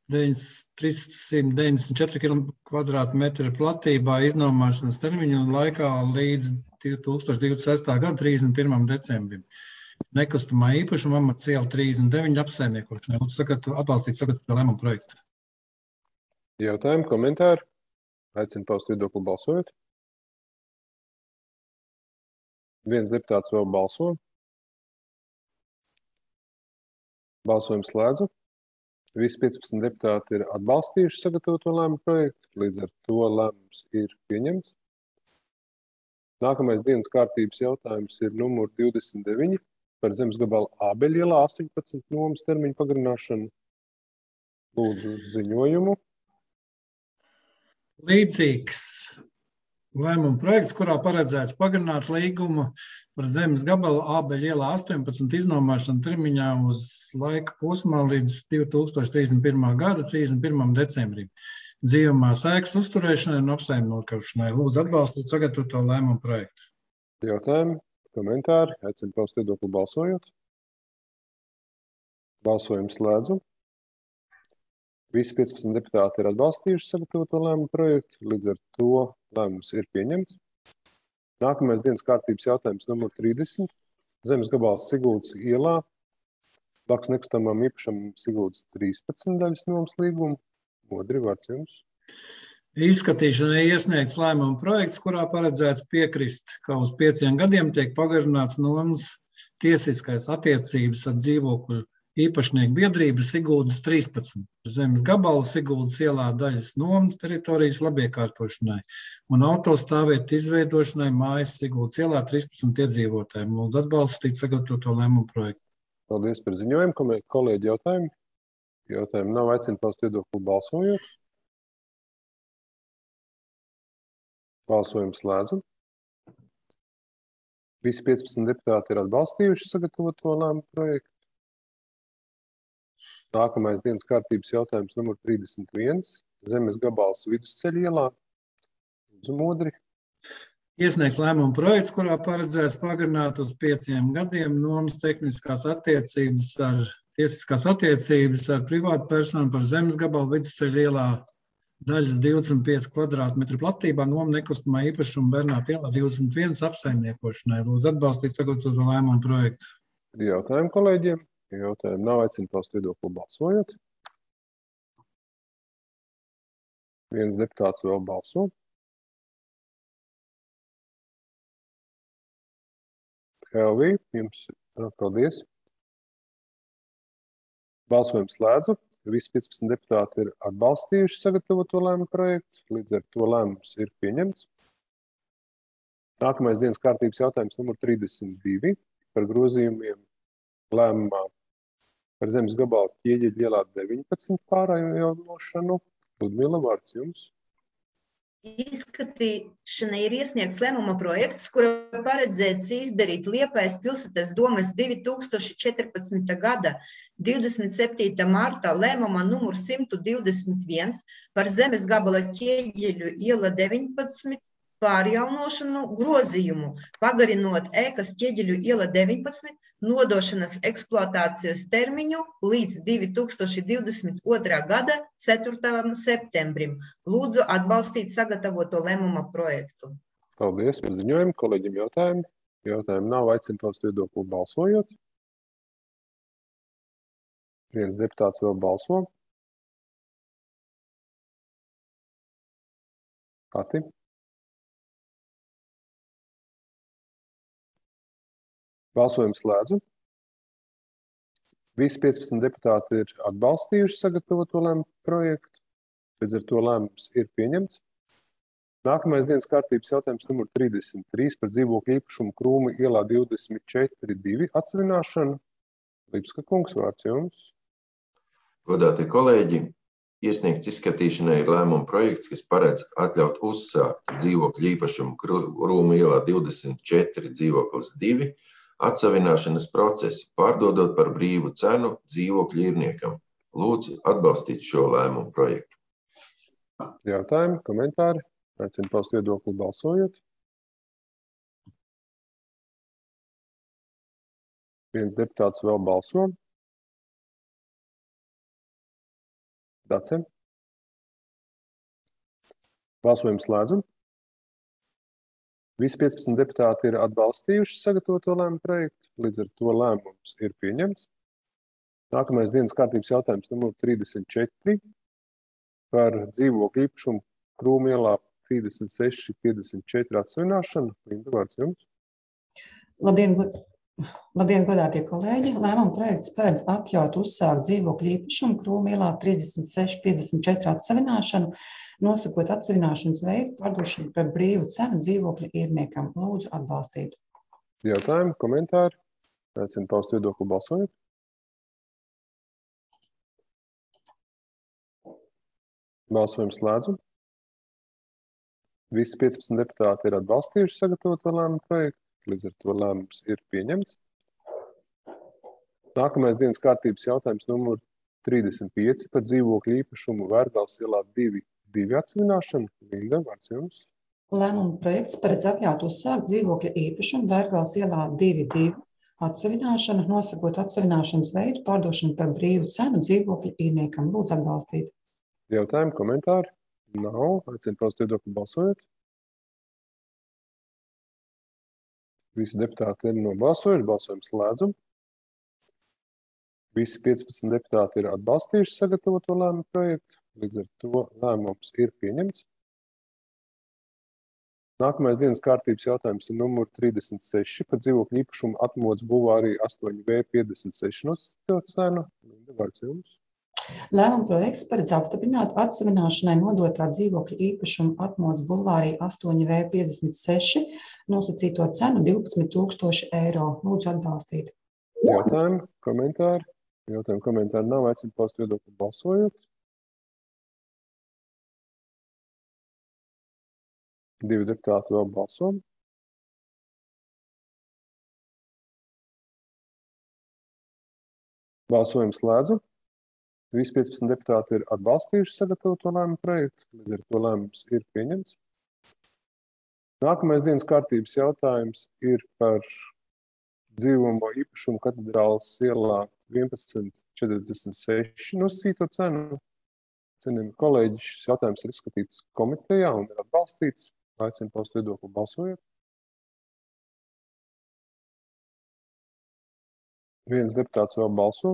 394 kvadrātmetri platībā iznomāšanas termiņu un laikā līdz 2026. gada 31. decembrim. Nekustamā īpašuma Amats iela 39 apsaimniekošanai. Lūdzu, atbalstīt sagatavoto lēmumu projektu. Jautājumi, komentāri? Aicinu paust viedokli balsojot. Viens deputāts vēl balso. Balsojumu slēdzu. Visi 15 deputāti ir atbalstījuši sagatavoto lēmumu projektu. Līdz ar to lēmums ir pieņemts. Nākamais dienas kārtības jautājums ir numur 29 par zemes gabalu Ābeļu ielā 18 nomas termiņu pagarināšanu. Lūdzu ziņojumu. Līdzīgs lēmuma projekts, kurā paredzēts pagarināt līgumu par zemes gabalu Ābeļu ielā 18 iznomāšanu termiņā uz laika posmā līdz 2031. gada 31. decembrim. Dzīvamās ēkas uzturēšanai un apsaimniekošanai. Lūdzu, atbalstīt sagatavoto lēmumu projektu. Jautājumi, komentāri, aicinu paust viedokli balsojot. Balsojumu slēdzu. Visi 15 deputāti ir atbalstījuši sagatavoto lēmumu projektu, līdz ar to lēmums ir pieņemts. Nākamais dienas kārtības jautājums numur 30. Zemes gabals Siguldas ielā, blakus nekustamām īpašam Siguldas 13 daļas nomas līgumu. Modri, vārds jums. Izskatīšanai iesniegts lēmuma projekts, kurā paredzēts piekrist, ka uz 5 gadiem tiek pagarināts nomas tiesiskais attiecības ar dzīvokļu īpašnieku biedrību Siguldas 13, zemes gabalu Siguldas ielā daļas nomas teritorijas labiekārtošanai un autostāvvietu izveidošanai mājas Siguldas ielā 13 iedzīvotājiem. Lūdzu, atbalstīt sagatavoto lēmumu projektu. Paldies par ziņojumu. Kolēģi, jautājumi? Jautājumi nav, aicinu paust viedokli balsojot. Balsojumu slēdzu. Visi 15 deputāti ir atbalstījuši sagatavoto lēmumu projektu. Nākamais dienas kārtības jautājums numur 31. Zemes gabals Vidusceļa ielā. Lūdzu, modri. Iesniegts lēmuma projekts, kurā paredzēts pagarināt uz 5 gadiem nomas tiesiskās attiecības ar privātu personu par zemes gabalu Vidusceļa ielā daļas 25 kvadrātmetru platībā nomu nekustamā īpašuma Bernāta ielā 21 apsaimniekošanai. Lūdzu, atbalstīt sagatavoto lēmumu projektu. Jautājumu kolēģiem? Jautājumu nav, aicinu paust viedokli balsojot. Viens deputāts vēl balso. Helvī, jums paldies. Balsojumu slēdzu. Visi 15 deputāti ir atbalstījuši sagatavoto lēmumu projektu. Līdz ar to lēmums ir pieņemts. Nākamais dienas kārtības jautājums numur 32 par grozījumiem lēmumā par zemes gabalu Ķieģeļu ielā 19 pārjaunošanu. Ludmila, vārds jums. Izskatīšanai ir iesniegts lēmuma projekts, kura paredzēts izdarīt Liepājas pilsētas domes 2014. gada 27. martā lēmuma numur 121 par zemes gabala Ķieģeļu iela 19 pārjaunošanu grozījumu, pagarinot ēkas Ķieģeļu iela 19 nodošanas eksploatācijas termiņu līdz 2022. gada 4. septembrim. Lūdzu atbalstīt sagatavoto lēmuma projektu. Paldies par ziņojumu. Kolēģim jautājumi. Jautājumi nav, aicinu paust viedokli balsojot. Viens deputāts vēl balso. Kati? Balsojumu slēdzu. Visi 15 deputāti ir atbalstījuši sagatavoto lēmumu projektu. Līdz ar to lēmums ir pieņemts. Nākamais dienas kārtības jautājums numur 33 par dzīvokļu īpašumu Krūmu ielā 24/2 atsevināšanu. Lipska kungs, vārds jums. Godātie kolēģi, iesniegts izskatīšanai ir lēmuma projekts, kas paredz atļaut uzsākt dzīvokļu īpašumu Krūmu ielā 24 dzīvoklis 2 atsavināšanas procesu, pārdodot par brīvu cenu dzīvokļu īrniekam. Lūdzu atbalstīt šo lēmumu projektu. Jautājumi, komentāri? Aicinu paust viedokli balsojot. Viens deputāts vēl balso. Dace. Balsojumu slēdzam. Visi 15 deputāti ir atbalstījuši sagatavoto lēmumu projektu, līdz ar to lēmums ir pieņemts. Nākamais dienas kārtības jautājums numur 34 par dzīvokļu īpašumu Krūmu ielā 36/54 atsevināšanu. Linda, vārds jums. Labdien, godātie kolēģi! Lēmuma projekts paredz atļaut uzsākt dzīvokļu īpašumu Krūmu ielā 36/54 atsevināšanu, nosakot atsevināšanas veidu pārdošanu par brīvu cenu dzīvokļu īrniekam. Lūdzu atbalstīt. Jautājumi, komentāri? Aicinu paust viedokli balsojot. Balsojumu slēdzu. Visi 15 deputāti ir atbalstījuši sagatavoto lēmumu projektu, līdz ar to lēmums ir pieņemts. Nākamais dienas kārtības jautājums numur 35 par dzīvokļu īpašumu Vērgales ielā 2/2 atsevināšanu. Linda, vārds jums. Lēmuma projekts paredz atļaut uzsākt dzīvokļa īpašumu Vērgales ielā 2/2 atsevināšanu, nosakot atsevināšanas veidu pārdošanu par brīvu cenu dzīvokļu īrniekam. Lūdzu atbalstīt. Jautājumi, komentāri? Nav. Aicinu paust viedokli balsojot. Visi deputāti ir nobalsojuši. Balsojumu slēdzam. Visi 15 deputāti ir atbalstījuši sagatavoto lēmumu projektu. Līdz ar to lēmums ir pieņemts. Nākamais dienas kārtības jautājums ir numur 36 par dzīvokļu īpašumu Atmodas bulvārī 8V56 nosacīto cenu. Linda, vārds jums. Lēmuma projekts paredz apstiprināt atsevināšanai nodotā dzīvokļa īpašuma Atmodas bulvārī 8V56 nosacīto cenu 12 000 eiro. Lūdzu atbalstīt. Jautājumi, komentāri? Jautājumi, komentāri nav. Aicinu paust viedokli balsojot. Divi deputāti vēl balso. Balsojumu slēdzu. Visi 15 deputāti ir atbalstījuši sagatavoto lēmumu projektu, līdz ar to lēmums ir pieņemts. Nākamais dienas kārtības jautājums ir par dzīvojamo īpašumu Katedrāles ielā 11/46 nosacīto cenu. Cienījamie kolēģi, šis jautājums ir izskatīts komitejā un ir atbalstīts. Aicinu paust viedokli balsojot. Viens deputāts vēl balso.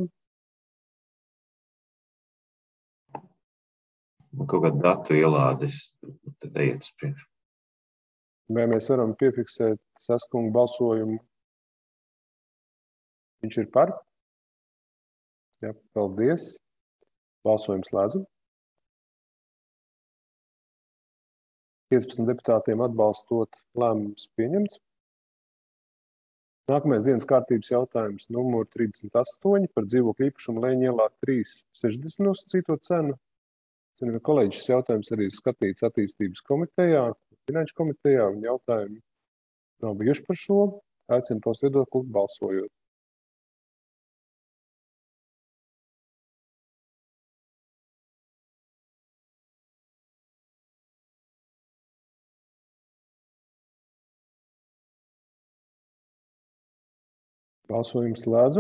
Kaut kādu datu ielādes, tad ejiet uz priekšu. Vai mēs varam piefiksēt Saskungu balsojumu? Viņš ir par? Jā, paldies. Balsojumu slēdzam. 15 deputātiem atbalstot, lēmums pieņemts. Nākamais dienas kārtības jautājums numur 38 par dzīvokļu īpašumu Leņķa ielā 360 nosacīto cenu. Cienījamie kolēģi, šis jautājums arī ir skatīts attīstības komitejā, finanšu komitejā, un jautājumi nav bijuši par šo. Aicinu paust viedokli balsojot. Balsojumu slēdzu.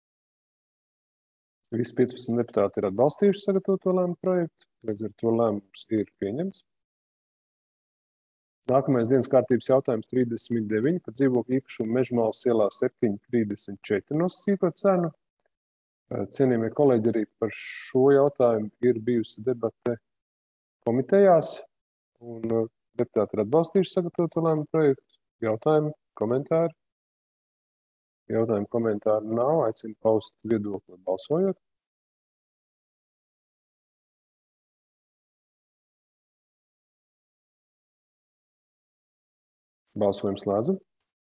Visi 15 deputāti ir atbalstījuši sagatavoto lēmumu projektu, līdz ar to lēmums ir pieņemts. Nākamais dienas kārtības jautājums 39 par dzīvokļu īpašumu Mežmalas ielā 734 nosacīto cenu. Cienījamie kolēģi, arī par šo jautājumu ir bijusi debate komitejās, un deputāti ir atbalstījuši sagatavoto lēmumu projektu. Jautājumi, komentāri? Jautājumu komentāru nav, aicinu paust viedokli balsojot. Balsojumu slēdzu.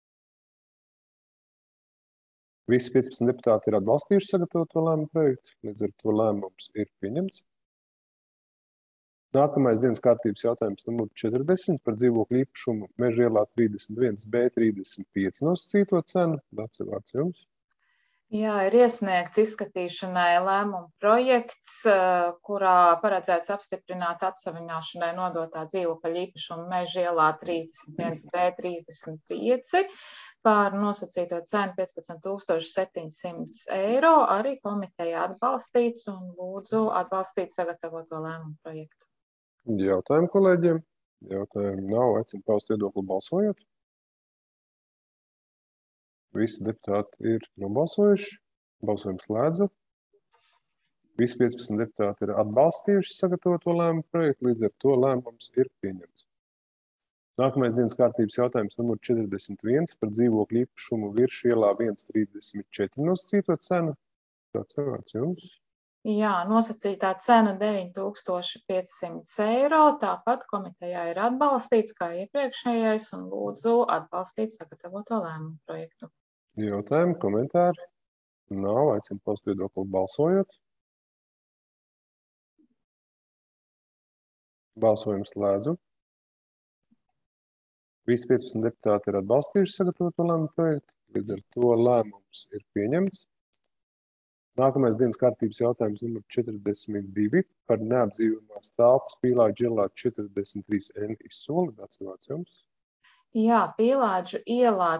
Visi 15 deputāti ir atbalstījuši sagatavoto lēmumu projektu, līdz ar to lēmums ir pieņemts. Nākamais dienas kārtības jautājums numur 40 par dzīvokļu īpašumu Meža ielā 31B 35 nosacīto cenu. Dace, vārds jums. Jā, ir iesniegts izskatīšanai lēmuma projekts, kurā paredzēts apstiprināt atsavināšanai nodotā dzīvokļa īpašuma Meža ielā 31B 35 par nosacīto cenu 15 700 eiro. Arī komiteja atbalstīts un lūdzu atbalstīt sagatavoto lēmumu projektu. Jautājumu kolēģiem? Jautājumu nav, aicinu paust viedokli balsojot. Visi deputāti ir nobalsojuši. Balsojumu slēdzu. Visi 15 deputāti ir atbalstījuši sagatavoto lēmumu projektu, līdz ar to lēmums ir pieņemts. Nākamais dienas kārtības jautājums numur 41 par dzīvokļu īpašumu Virša ielā 134 nosacīto cenu. Tāds vārds jums. Jā, nosacītā cena 9500 eiro. Tāpat komitejā ir atbalstīts kā iepriekšējais un lūdzu atbalstīt sagatavoto lēmumu projektu. Jautājumi, komentāri? Nav, aicinu paust viedokli balsojot. Balsojumu slēdzu. Visi 15 deputāti ir atbalstījuši sagatavoto lēmumu projektu, līdz ar to lēmums ir pieņemts. Nākamais dienas kārtības jautājums numur 42 par neapdzīvojamās telpas Pīlāģu ielā 43N izsoli. Dace, vārds jums. Jā, Pīlāģu ielā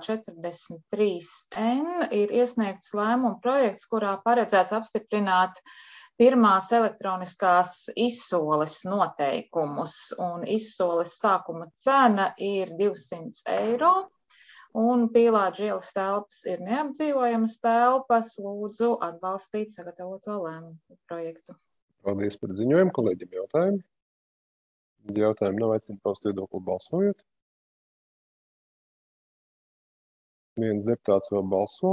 43N ir iesniegts lēmuma projekts, kurā paredzēts apstiprināt pirmās elektroniskās izsoles noteikumus, un izsoles sākuma cena ir 200 eiro. Un Pīlāģu ielas telpas ir neapdzīvojamas telpas. Lūdzu atbalstīt sagatavoto lēmumu projektu. Paldies par ziņojumu. Kolēģiem jautājumi? Jautājumi nav, aicinu paust viedokli balsojot. Viens deputāts vēl balso.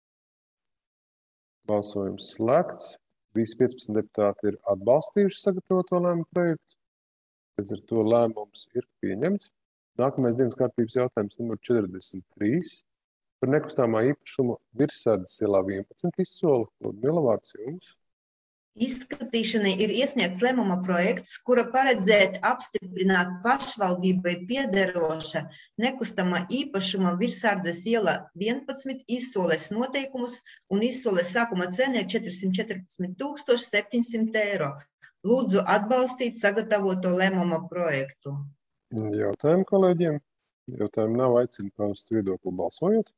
Balsojums slēgts. Visi 15 deputāti ir atbalstījuši sagatavoto lēmumu projektu. Līdz ar to lēmums ir pieņemts. Nākamais dienas kārtības jautājums numur 43 par nekustamā īpašumu Virsardas ielā 11 izsoli. Ludmila, vārds jums. Izskatīšanai ir iesniegts lēmuma projekts, kura paredzēt apstiprināt pašvaldībai piederoša nekustamā īpašuma Virsardas ielā 11 izsoles noteikumus un izsoles sākuma cena ir 414 700 eiro. Lūdzu atbalstīt sagatavoto lēmuma projektu. Jautājumu kolēģiem? Jautājumu nav, aicinu paust viedokli balsojot.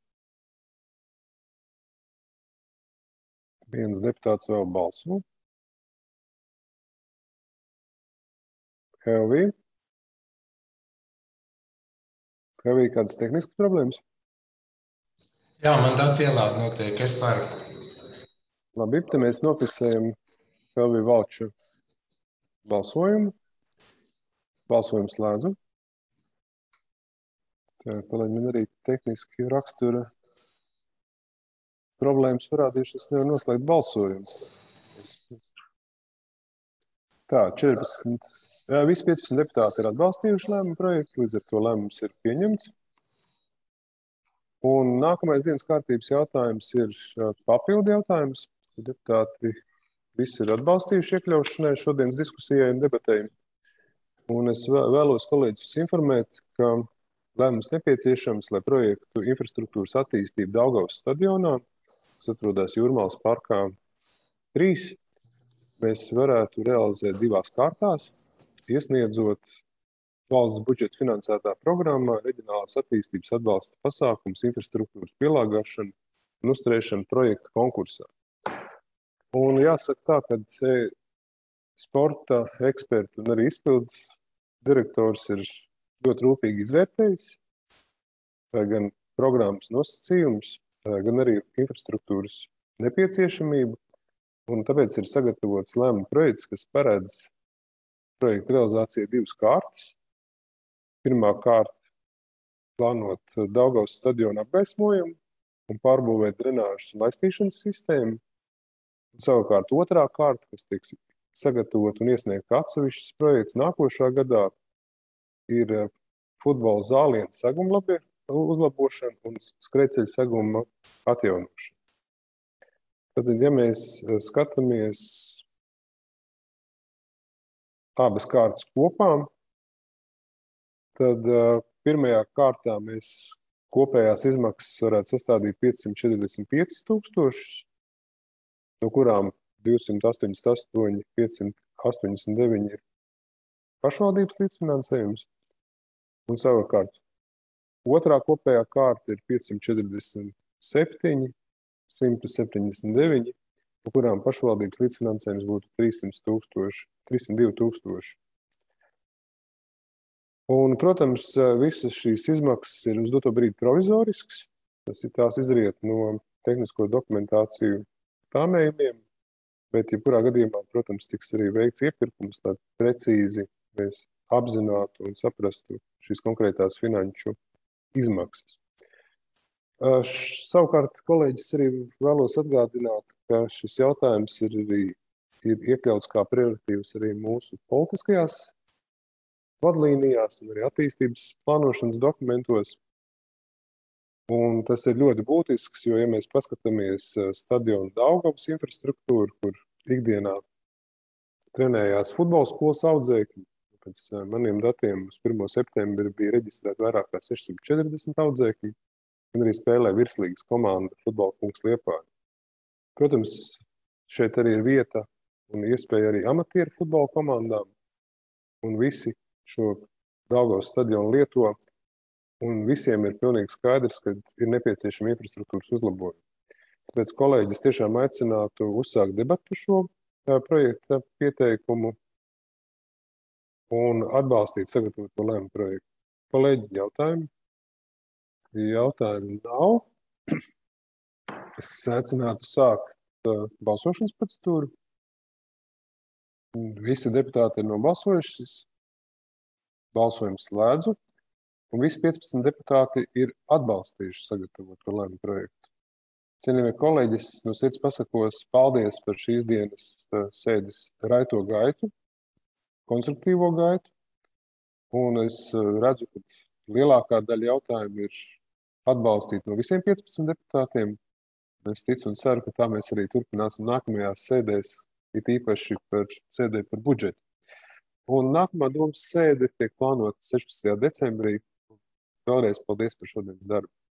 Viens deputāts vēl balso. Helvī? Helvī, kādas tehniskas problēmas? Jā, man dati ielāde notiek, es pāru. Labi, te mēs nofiksējam Helvī Valču balsojumu. Balsojumu slēdzu. Tā, kolēģi, man arī tehniski rakstura problēmas parādījušas, nevar noslēgt balsojumu. Tā, 14 Visi 15 deputāti ir atbalstījuši lēmumu projektu, līdz ar to lēmums ir pieņemts. Un nākamais dienas kārtības jautājums ir papildu jautājums. Deputāti visi ir atbalstījuši iekļaušanai šodienas diskusijai un debatei. Un es vēlos kolēģus informēt, ka lēmums nepieciešams, lai projektu infrastruktūras attīstību Daugavas stadionā, kas atrodas Jūrmālas parkā 3, mēs varētu realizēt 2 kārtās, iesniedzot valsts budžeta finansētā programmā reģionālās attīstības atbalsta pasākums, infrastruktūras pielāgāšanu un uzturēšanu projekta konkursā. Un jāsaka tā, ka sporta eksperti un arī izpildes direktors ir ļoti rūpīgi izvērtējis gan programmas nosacījumus, gan arī infrastruktūras nepieciešamību. Un tāpēc ir sagatavots lēmuma projekts, kas paredz projekta realizācija 2 kārtas. Pirmā kārta plānot Daugavas stadiona apgaismojumu un pārbūvēt drenāžas un laistīšanas sistēmu. Un savukārt otrā kārta, kas tiks sagatavot un iesniegt atsevišķs projekts nākošā gadā, ir futbola zālienu seguma uzlabošana un skrejceļa seguma atjaunošana. Tad, ja mēs skatāmies abas kārtas kopā, tad pirmajā kārtā mēs kopējās izmaksas varētu sastādīt 545 000, no kurām 288 589 ir pašvaldības līdzfinansējums. Un savukārt otrā kopējā kārta ir 547 179, no kurām pašvaldības līdzfinansējums būtu 302 000. Un, protams, visas šīs izmaksas ir uz doto brīdi provizorisks. Tās izriet no tehnisko dokumentāciju tāmējumiem, bet jebkurā gadījumā, protams, tiks arī veikts iepirkums, lai precīzi mēs apzinātu un saprastu šīs konkrētās finanšu izmaksas. Savukārt, kolēģis arī vēlos atgādināt, ka šis jautājums ir iekļauts kā prioritīvs arī mūsu politiskajās vadlīnijās un arī attīstības plānošanas dokumentos. Un tas ir ļoti būtisks, jo, ja mēs paskatāmies stadionu Daugavas infrastruktūru, kur ikdienā trenējās futbola skolas audzēkļi, pēc maniem datiem uz 1. septembri bija reģistrēti vairāk kā 640 audzēkļi, un arī spēlē virslīgas komanda Futbola Kungs Liepāja. Protams, šeit arī ir vieta un iespēja arī amatieru futbola komandām, un visi šo Daugavas stadionu lieto, un visiem ir pilnīgi skaidrs, ka ir nepieciešama infrastruktūras uzlabojuma. Tāpēc kolēģis tiešām aicinātu uzsākt debatu par šo projekta pieteikumu un atbalstīt sagatavoto lēmumu projektu. Kolēģi, jautājumi? Jautājumi nav. Es aicinātu sākt balsošanas procedūru. Visi deputāti ir nobalsojuši. Balsojumu slēdzu. Un visi 15 deputāti ir atbalstījuši sagatavoto lēmumu projektu. Cienījamie kolēģi, es no sirds pasakos paldies par šīs dienas sēdes raito gaitu, konstruktīvo gaitu. Un es redzu, ka lielākā daļa jautājumu ir atbalstīti no visiem 15 deputātiem. Es ticu un ceru, ka tā mēs arī turpināsim nākamajās sēdēs, it īpaši sēdē par budžetu. Un nākamā domas sēde tiek plānota 16. decembrī. Vēlreiz paldies par šodienas darbu.